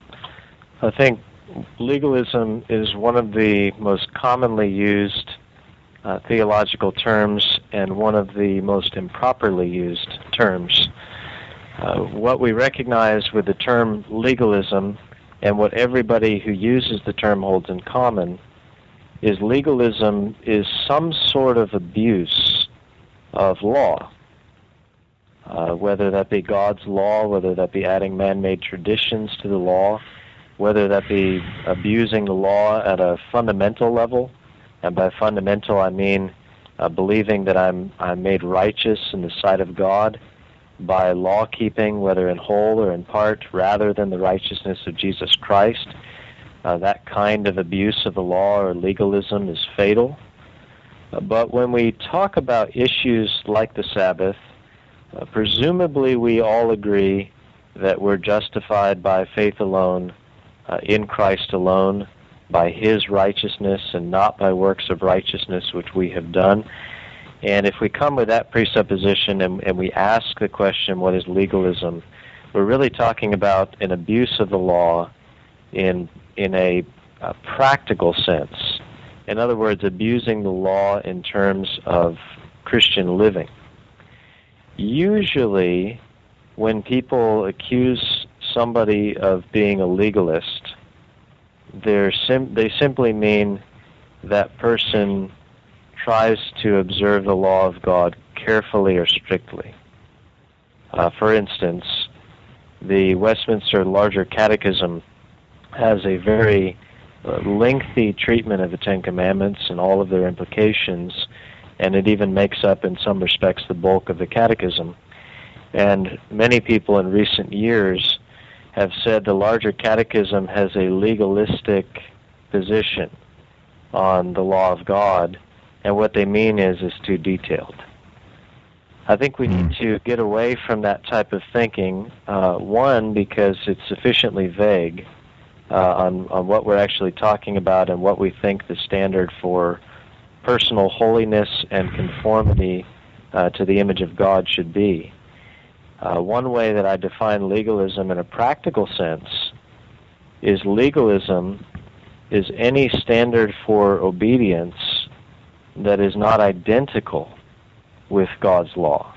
I think legalism is one of the most commonly used uh, theological terms and one of the most improperly used terms. Uh, what we recognize with the term legalism, and what everybody who uses the term holds in common, is legalism is some sort of abuse of law. Uh, whether that be God's law, whether that be adding man-made traditions to the law, whether that be abusing the law at a fundamental level, and by fundamental I mean uh, believing that I'm I'm made righteous in the sight of God by law-keeping, whether in whole or in part, rather than the righteousness of Jesus Christ. Uh, that kind of abuse of the law or legalism is fatal. Uh, but when we talk about issues like the Sabbath, Uh, presumably we all agree that we're justified by faith alone, uh, in Christ alone, by his righteousness and not by works of righteousness which we have done. And if we come with that presupposition and, and we ask the question, what is legalism, we're really talking about an abuse of the law in in a, a practical sense. In other words, abusing the law in terms of Christian living. Usually, when people accuse somebody of being a legalist, they're sim- they simply mean that person tries to observe the law of God carefully or strictly. Uh, for instance, the Westminster Larger Catechism has a very uh, lengthy treatment of the Ten Commandments and all of their implications, and it even makes up, in some respects, the bulk of the Catechism. And many people in recent years have said the Larger Catechism has a legalistic position on the law of God, and what they mean is it's too detailed. I think we need to get away from that type of thinking, uh, one, because it's sufficiently vague uh, on, on what we're actually talking about and what we think the standard for personal holiness and conformity uh, to the image of God should be. Uh, one way that I define legalism in a practical sense is legalism is any standard for obedience that is not identical with God's law.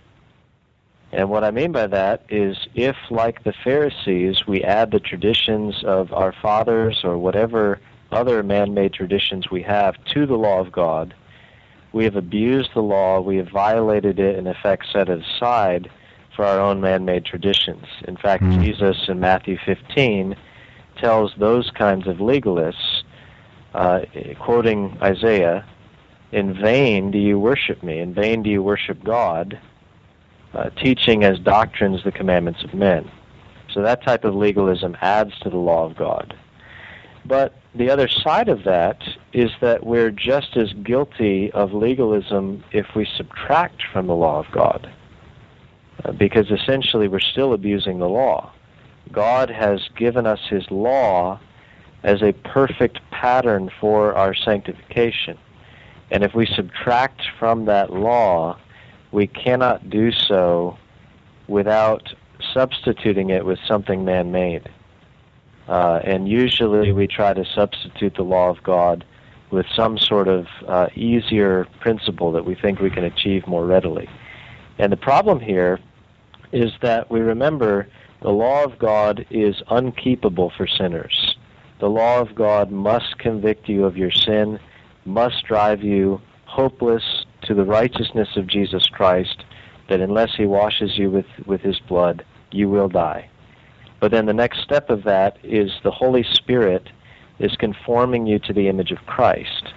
And what I mean by that is if, like the Pharisees, we add the traditions of our fathers or whatever other man-made traditions we have to the law of God, we have abused the law, we have violated it, in effect set it aside for our own man-made traditions. In fact, mm. Jesus in Matthew fifteen tells those kinds of legalists, uh, quoting Isaiah, "In vain do you worship me, in vain do you worship God, uh, teaching as doctrines the commandments of men." So that type of legalism adds to the law of God. But the other side of that is that we're just as guilty of legalism if we subtract from the law of God, uh, because essentially we're still abusing the law. God has given us his law as a perfect pattern for our sanctification. And if we subtract from that law, we cannot do so without substituting it with something man-made. Uh, and usually we try to substitute the law of God with some sort of uh, easier principle that we think we can achieve more readily. And the problem here is that we remember the law of God is unkeepable for sinners. The law of God must convict you of your sin, must drive you hopeless to the righteousness of Jesus Christ, that unless he washes you with, with his blood, you will die. But then the next step of that is the Holy Spirit is conforming you to the image of Christ.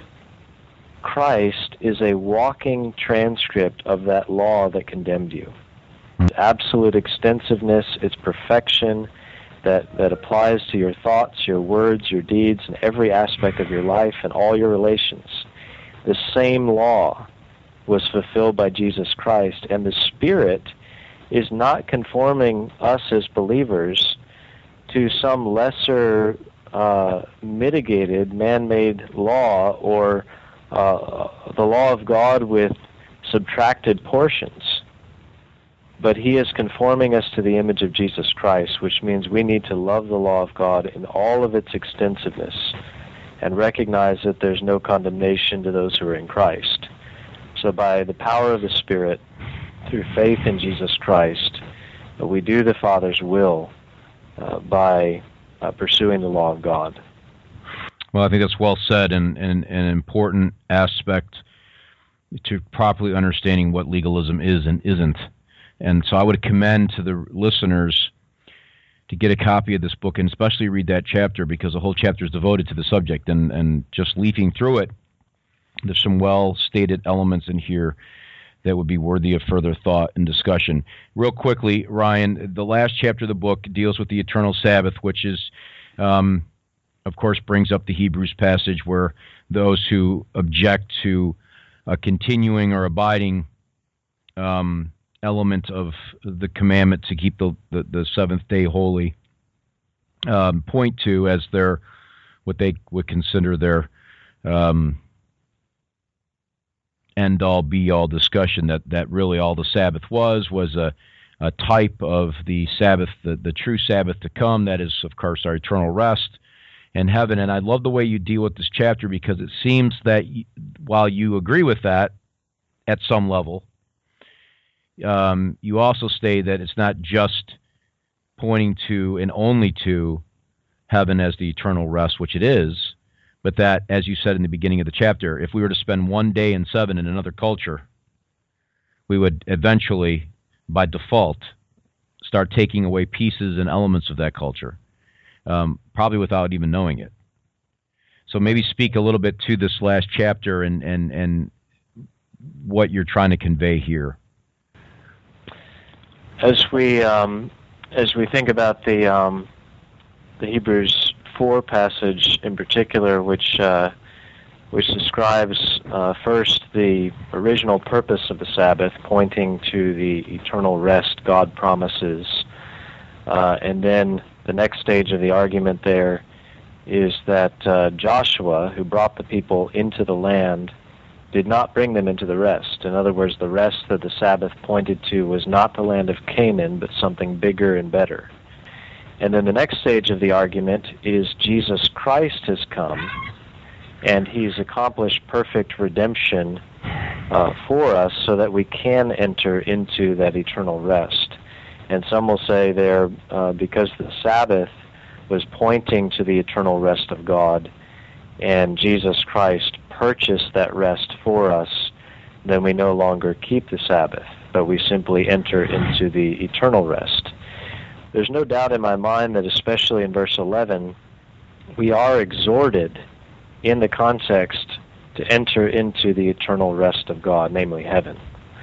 Christ is a walking transcript of that law that condemned you. Its absolute extensiveness, its perfection, that, that applies to your thoughts, your words, your deeds, and every aspect of your life and all your relations. The same law was fulfilled by Jesus Christ, and the Spirit is not conforming us as believers to some lesser uh, mitigated man-made law or uh, the law of God with subtracted portions. But he is conforming us to the image of Jesus Christ, which means we need to love the law of God in all of its extensiveness and recognize that there's no condemnation to those who are in Christ. So by the power of the Spirit, through faith in Jesus Christ, uh, we do the Father's will uh, by uh, pursuing the law of God. Well, I think that's well said, and, and, and an important aspect to properly understanding what legalism is and isn't. And so I would commend to the listeners to get a copy of this book and especially read that chapter, because the whole chapter is devoted to the subject. And, and just leafing through it, there's some well-stated elements in here that would be worthy of further thought and discussion. Real quickly, Ryan, the last chapter of the book deals with the eternal Sabbath, which is, um, of course, brings up the Hebrews passage where those who object to a continuing or abiding um, element of the commandment to keep the, the, the seventh day holy um, point to as their what they would consider their um, end-all, be-all discussion, that, that really all the Sabbath was, was a, a type of the Sabbath, the, the true Sabbath to come, that is, of course, our eternal rest in heaven. And I love the way you deal with this chapter, because it seems that you, while you agree with that at some level, um, you also say that it's not just pointing to and only to heaven as the eternal rest, which it is, but that, as you said in the beginning of the chapter, if we were to spend one day in seven in another culture, we would eventually, by default, start taking away pieces and elements of that culture, um, probably without even knowing it. So maybe speak a little bit to this last chapter and, and, and what you're trying to convey here. As we um, as we think about the um, the Hebrews four passage in particular, which uh, which describes uh, first the original purpose of the Sabbath, pointing to the eternal rest God promises, uh, and then the next stage of the argument there is that uh, Joshua, who brought the people into the land, did not bring them into the rest. In other words, the rest that the Sabbath pointed to was not the land of Canaan, but something bigger and better. And then the next stage of the argument is Jesus Christ has come, and he's accomplished perfect redemption uh, for us so that we can enter into that eternal rest. And some will say there, uh, because the Sabbath was pointing to the eternal rest of God, and Jesus Christ purchased that rest for us, then we no longer keep the Sabbath, but we simply enter into the eternal rest. There's no doubt in my mind that, especially in verse eleven, we are exhorted in the context to enter into the eternal rest of God, namely heaven.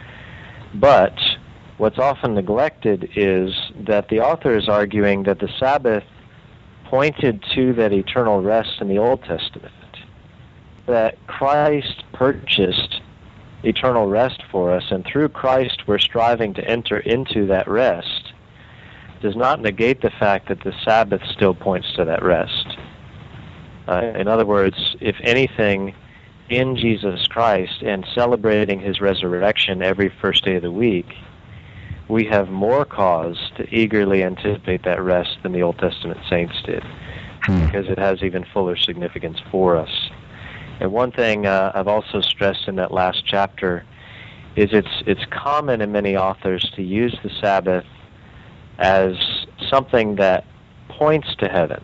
But what's often neglected is that the author is arguing that the Sabbath pointed to that eternal rest in the Old Testament, that Christ purchased eternal rest for us, and through Christ we're striving to enter into that rest, does not negate the fact that the Sabbath still points to that rest. Uh, in other words, if anything, in Jesus Christ and celebrating his resurrection every first day of the week, we have more cause to eagerly anticipate that rest than the Old Testament saints did, because it has even fuller significance for us. And one thing uh, I've also stressed in that last chapter is it's it's common in many authors to use the Sabbath as something that points to heaven.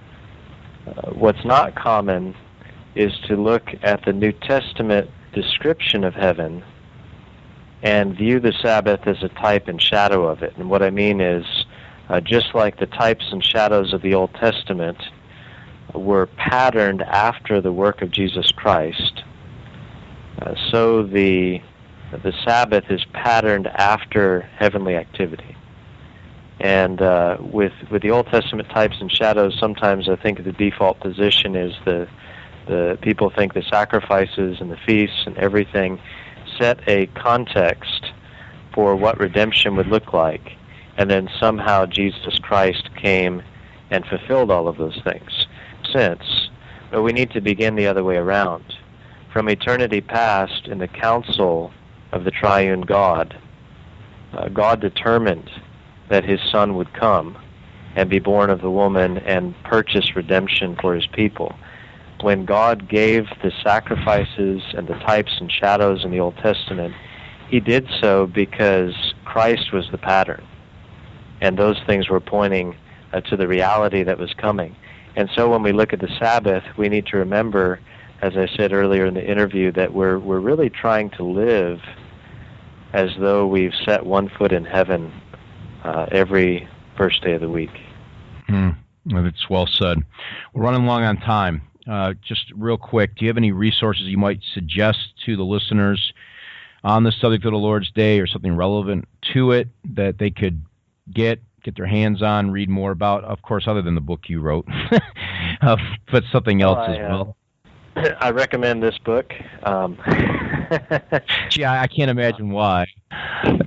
Uh, what's not common is to look at the New Testament description of heaven and view the Sabbath as a type and shadow of it. And what I mean is, uh, just like the types and shadows of the Old Testament were patterned after the work of Jesus Christ, uh, so the the Sabbath is patterned after heavenly activity. And uh, with with the Old Testament types and shadows, sometimes I think the default position is the the people think the sacrifices and the feasts and everything set a context for what redemption would look like, and then somehow Jesus Christ came and fulfilled all of those things. Since, but we need to begin the other way around. From eternity past, in the counsel of the triune God, uh, God determined that his Son would come and be born of the woman and purchase redemption for his people. When God gave the sacrifices and the types and shadows in the Old Testament, he did so because Christ was the pattern, and those things were pointing uh, to the reality that was coming. And so when we look at the Sabbath, we need to remember, as I said earlier in the interview, that we're we're really trying to live as though we've set one foot in heaven uh, every first day of the week. Mm, that's well said. We're running long on time. Uh, just real quick, do you have any resources you might suggest to the listeners on the subject of the Lord's Day, or something relevant to it that they could get, get their hands on, read more about, of course, other than the book you wrote, uh, but something else oh, I, as well? Uh, I recommend this book. Um, Gee, I, I can't imagine why.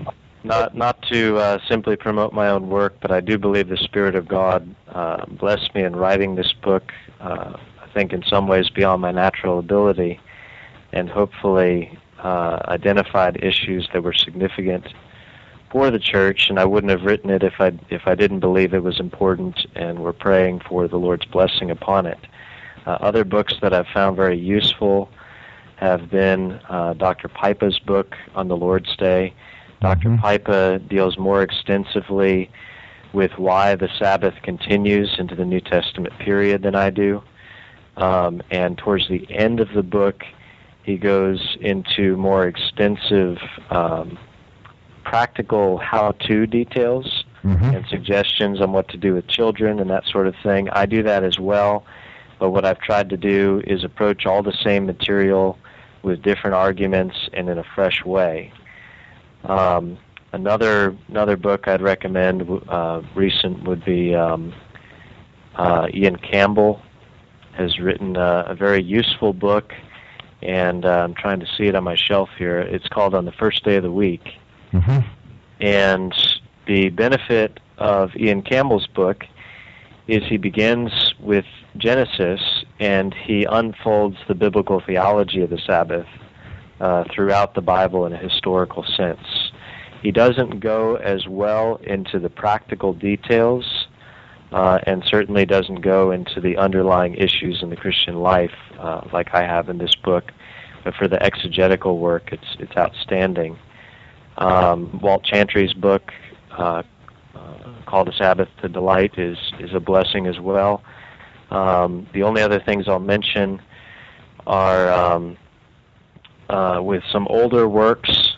Not not to uh, simply promote my own work, but I do believe the Spirit of God uh, blessed me in writing this book, uh, I think in some ways beyond my natural ability, and hopefully uh, identified issues that were significant for the church, and I wouldn't have written it if I if I didn't believe it was important, and we're praying for the Lord's blessing upon it. Uh, other books that I've found very useful have been uh, Doctor Pipa's book on the Lord's Day. Doctor Mm-hmm. Pipa deals more extensively with why the Sabbath continues into the New Testament period than I do. Um, and towards the end of the book, he goes into more extensive um, practical how-to details mm-hmm. and suggestions on what to do with children and that sort of thing. I do that as well, but what I've tried to do is approach all the same material with different arguments and in a fresh way. Um, another another book I'd recommend uh, recent would be um, uh, Ian Campbell has written a, a very useful book, and uh, I'm trying to see it on my shelf here. It's called On the First Day of the Week. Mm-hmm. And the benefit of Ian Campbell's book is he begins with Genesis, and he unfolds the biblical theology of the Sabbath Uh, throughout the Bible in a historical sense. He doesn't go as well into the practical details uh, and certainly doesn't go into the underlying issues in the Christian life uh, like I have in this book, but for the exegetical work, it's it's outstanding. Um, Walt Chantry's book uh, uh, called The Sabbath to Delight is, is a blessing as well. Um, the only other things I'll mention are um, Uh, with some older works.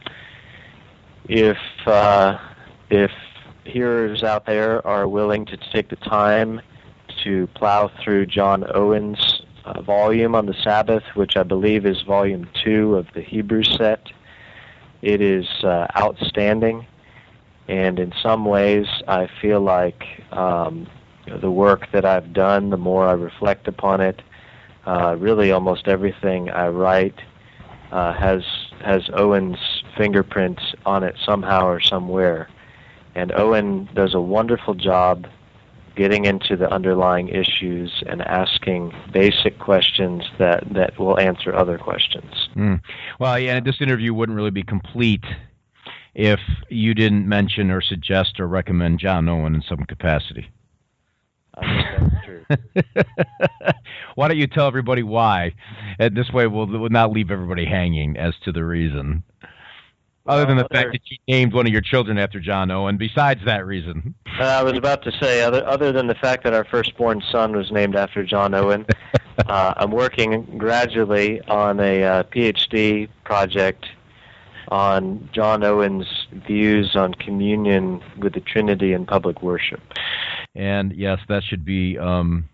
If uh, if hearers out there are willing to take the time to plow through John Owen's uh, volume on the Sabbath, which I believe is volume two of the Hebrew set, it is uh, outstanding, and in some ways I feel like um, the work that I've done, the more I reflect upon it, uh, really almost everything I write Uh, has has Owen's fingerprint on it somehow or somewhere. And Owen does a wonderful job getting into the underlying issues and asking basic questions that, that will answer other questions. Mm. Well, yeah, this interview wouldn't really be complete if you didn't mention or suggest or recommend John Owen in some capacity. I think that's true. Why don't you tell everybody why? And this way we'll, we'll not leave everybody hanging as to the reason. Other well, than the other, fact that you named one of your children after John Owen, besides that reason. Uh, I was about to say, other, other than the fact that our firstborn son was named after John Owen, uh, I'm working gradually on a uh, P H D project on John Owen's views on communion with the Trinity in public worship. And yes, that should be um,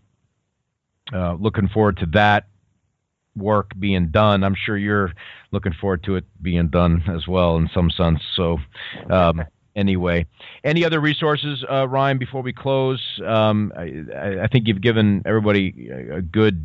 uh, looking forward to that work being done. I'm sure you're looking forward to it being done as well in some sense. So um, anyway, any other resources, uh, Ryan, before we close? Um, I, I think you've given everybody a good,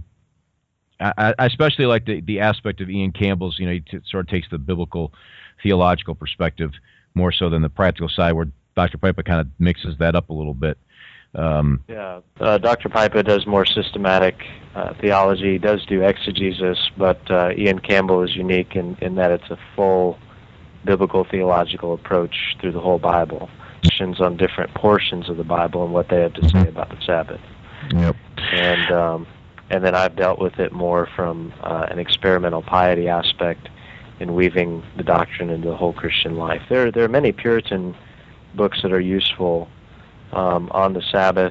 I, I especially like the, the aspect of Ian Campbell's, you know, he t- sort of takes the biblical theological perspective more so than the practical side, where Doctor Pipa kind of mixes that up a little bit. Um, yeah, uh, Doctor Pipa does more systematic uh, theology. He does do exegesis, but uh, Ian Campbell is unique in, in that it's a full biblical theological approach through the whole Bible. Questions on different portions of the Bible and what they have to say about the Sabbath. Yep. And um, and then I've dealt with it more from uh, an experimental piety aspect in weaving the doctrine into the whole Christian life. There, there are many Puritan books that are useful Um, on the Sabbath,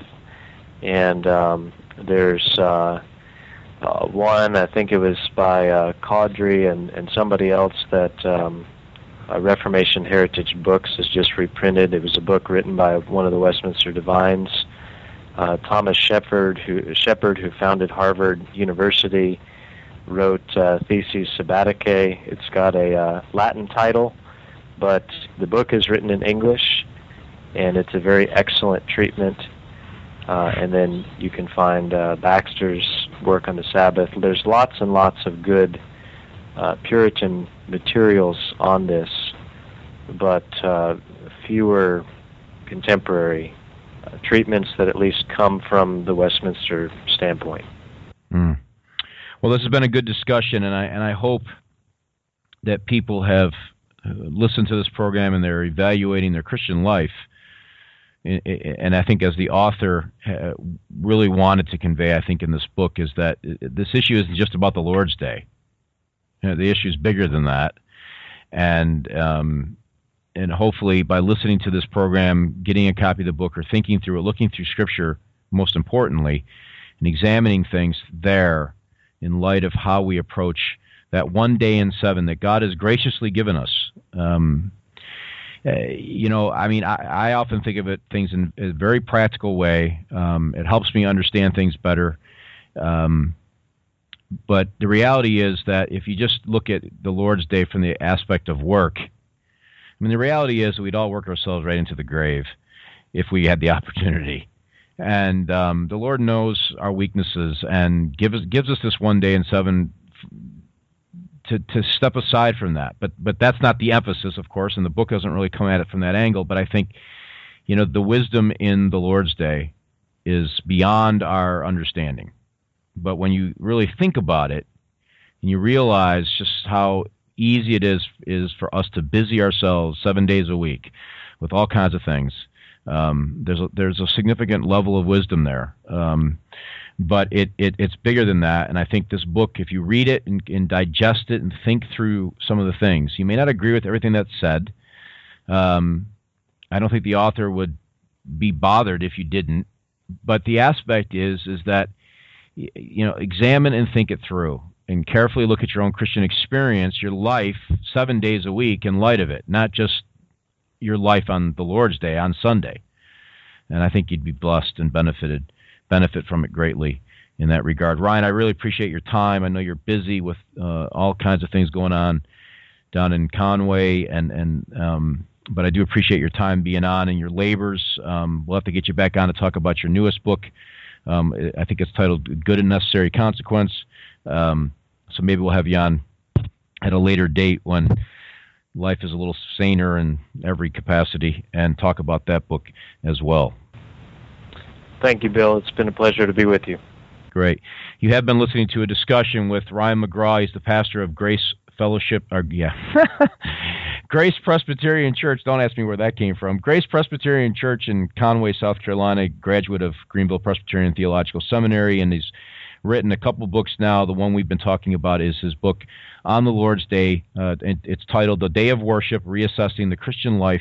and um, there's uh, uh, one, I think it was by uh, Caudry and, and somebody else, that um, uh, Reformation Heritage Books has just reprinted. It was a book written by one of the Westminster Divines, uh, Thomas Shepard, who Shepard, who founded Harvard University, wrote uh, Theses Sabbaticae. It's got a uh, Latin title, but the book is written in English, and it's a very excellent treatment. Uh, and then you can find uh, Baxter's work on the Sabbath. There's lots and lots of good uh, Puritan materials on this, but uh, fewer contemporary uh, treatments that at least come from the Westminster standpoint. Mm. Well, this has been a good discussion, and I and I hope that people have listened to this program and they're evaluating their Christian life. And I think, as the author really wanted to convey, I think, in this book, is that this issue isn't just about the Lord's Day. You know, the issue is bigger than that. And um, and hopefully, by listening to this program, getting a copy of the book, or thinking through it, looking through Scripture, most importantly, and examining things there in light of how we approach that one day in seven that God has graciously given us. Um, uh, you know, I mean, I, I often think of it things in a very practical way. Um, it helps me understand things better. Um, but the reality is that if you just look at the Lord's Day from the aspect of work, I mean, the reality is we'd all work ourselves right into the grave if we had the opportunity. And um, the Lord knows our weaknesses and gives us, gives us this one day in seven to to step aside from that. But but that's not the emphasis, of course, and the book doesn't really come at it from that angle. But I think, you know, the wisdom in the Lord's Day is beyond our understanding. But when you really think about it, and you realize just how easy it is is for us to busy ourselves seven days a week with all kinds of things, um, there's a, there's a significant level of wisdom there. Um, But it, it it's bigger than that, and I think this book, if you read it and, and digest it and think through some of the things, you may not agree with everything that's said. Um, I don't think the author would be bothered if you didn't. But the aspect is is that, you know, examine and think it through, and carefully look at your own Christian experience, your life, seven days a week in light of it, not just your life on the Lord's Day, on Sunday. And I think you'd be blessed and benefited. benefit from it greatly in that regard. Ryan, I really appreciate your time. I know you're busy with uh, all kinds of things going on down in Conway, and, and um, but I do appreciate your time being on and your labors. Um, we'll have to get you back on to talk about your newest book. Um, I think it's titled Good and Necessary Consequence. Um, so maybe we'll have you on at a later date when life is a little saner in every capacity, and talk about that book as well. Thank you, Bill. It's been a pleasure to be with you. Great. You have been listening to a discussion with Ryan McGraw. He's the pastor of Grace Fellowship, or yeah, Grace Presbyterian Church. Don't ask me where that came from. Grace Presbyterian Church in Conway, South Carolina, graduate of Greenville Presbyterian Theological Seminary, and he's written a couple books now. The one we've been talking about is his book on the Lord's Day. Uh, it's titled The Day of Worship, Reassessing the Christian Life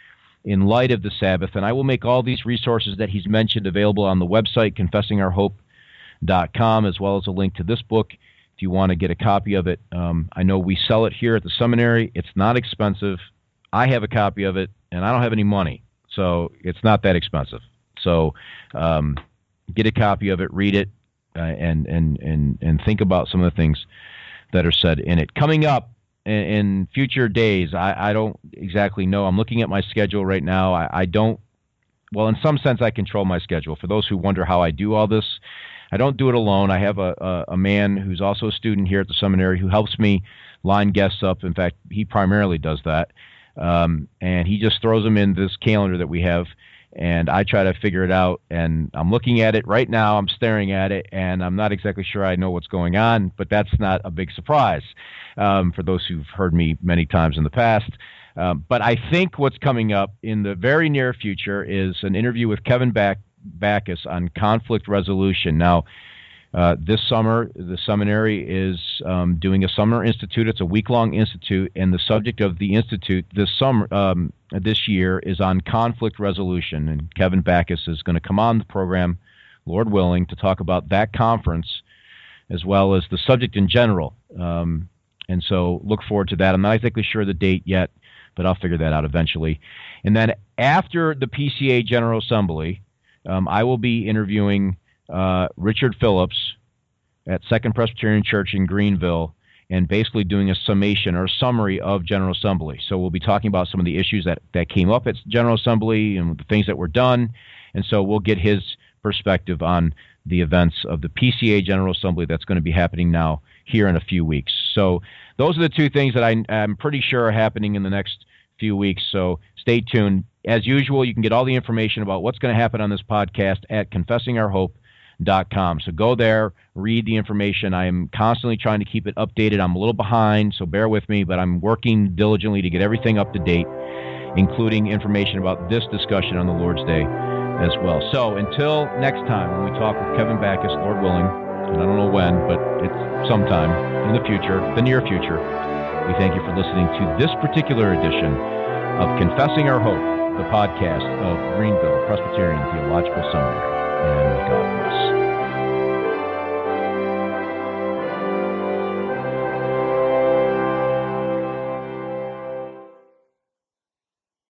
in Light of the Sabbath. And I will make all these resources that he's mentioned available on the website, confessing our hope dot com, as well as a link to this book if you want to get a copy of it. Um, I know we sell it here at the seminary. It's not expensive. I have a copy of it, and I don't have any money, so it's not that expensive. So um, get a copy of it, read it, uh, and, and, and, and think about some of the things that are said in it. Coming up in future days, I, I don't exactly know. I'm looking at my schedule right now. I, I don't, well, in some sense, I control my schedule. For those who wonder how I do all this, I don't do it alone. I have a, a, a man who's also a student here at the seminary who helps me line guests up. In fact, he primarily does that. Um, and he just throws them in this calendar that we have, and I try to figure it out. And I'm looking at it right now. I'm staring at it, and I'm not exactly sure I know what's going on, but that's not a big surprise um, for those who've heard me many times in the past. Um, but I think what's coming up in the very near future is an interview with Kevin Back- Backus on conflict resolution. Now, Uh, this summer, the seminary is um, doing a summer institute. It's a week-long institute, and the subject of the institute this summer, um, this year, is on conflict resolution. And Kevin Backus is going to come on the program, Lord willing, to talk about that conference as well as the subject in general. Um, and so, look forward to that. I'm not exactly sure the date yet, but I'll figure that out eventually. And then after the P C A General Assembly, um, I will be interviewing Uh, Richard Phillips at Second Presbyterian Church in Greenville, and basically doing a summation or a summary of General Assembly. So we'll be talking about some of the issues that, that came up at General Assembly and the things that were done, and so we'll get his perspective on the events of the P C A General Assembly that's going to be happening now here in a few weeks. So those are the two things that I, I'm pretty sure are happening in the next few weeks, so stay tuned. as usual, you can get all the information about what's going to happen on this podcast at confessing our hope dot com. So go there, read the information. I am constantly trying to keep it updated. I'm a little behind, so bear with me, but I'm working diligently to get everything up to date, including information about this discussion on the Lord's Day as well. So until next time, when we talk with Kevin Backus, Lord willing, and I don't know when, but it's sometime in the future, the near future, we thank you for listening to this particular edition of Confessing Our Hope, the podcast of Greenville Presbyterian Theological Seminary. And God bless.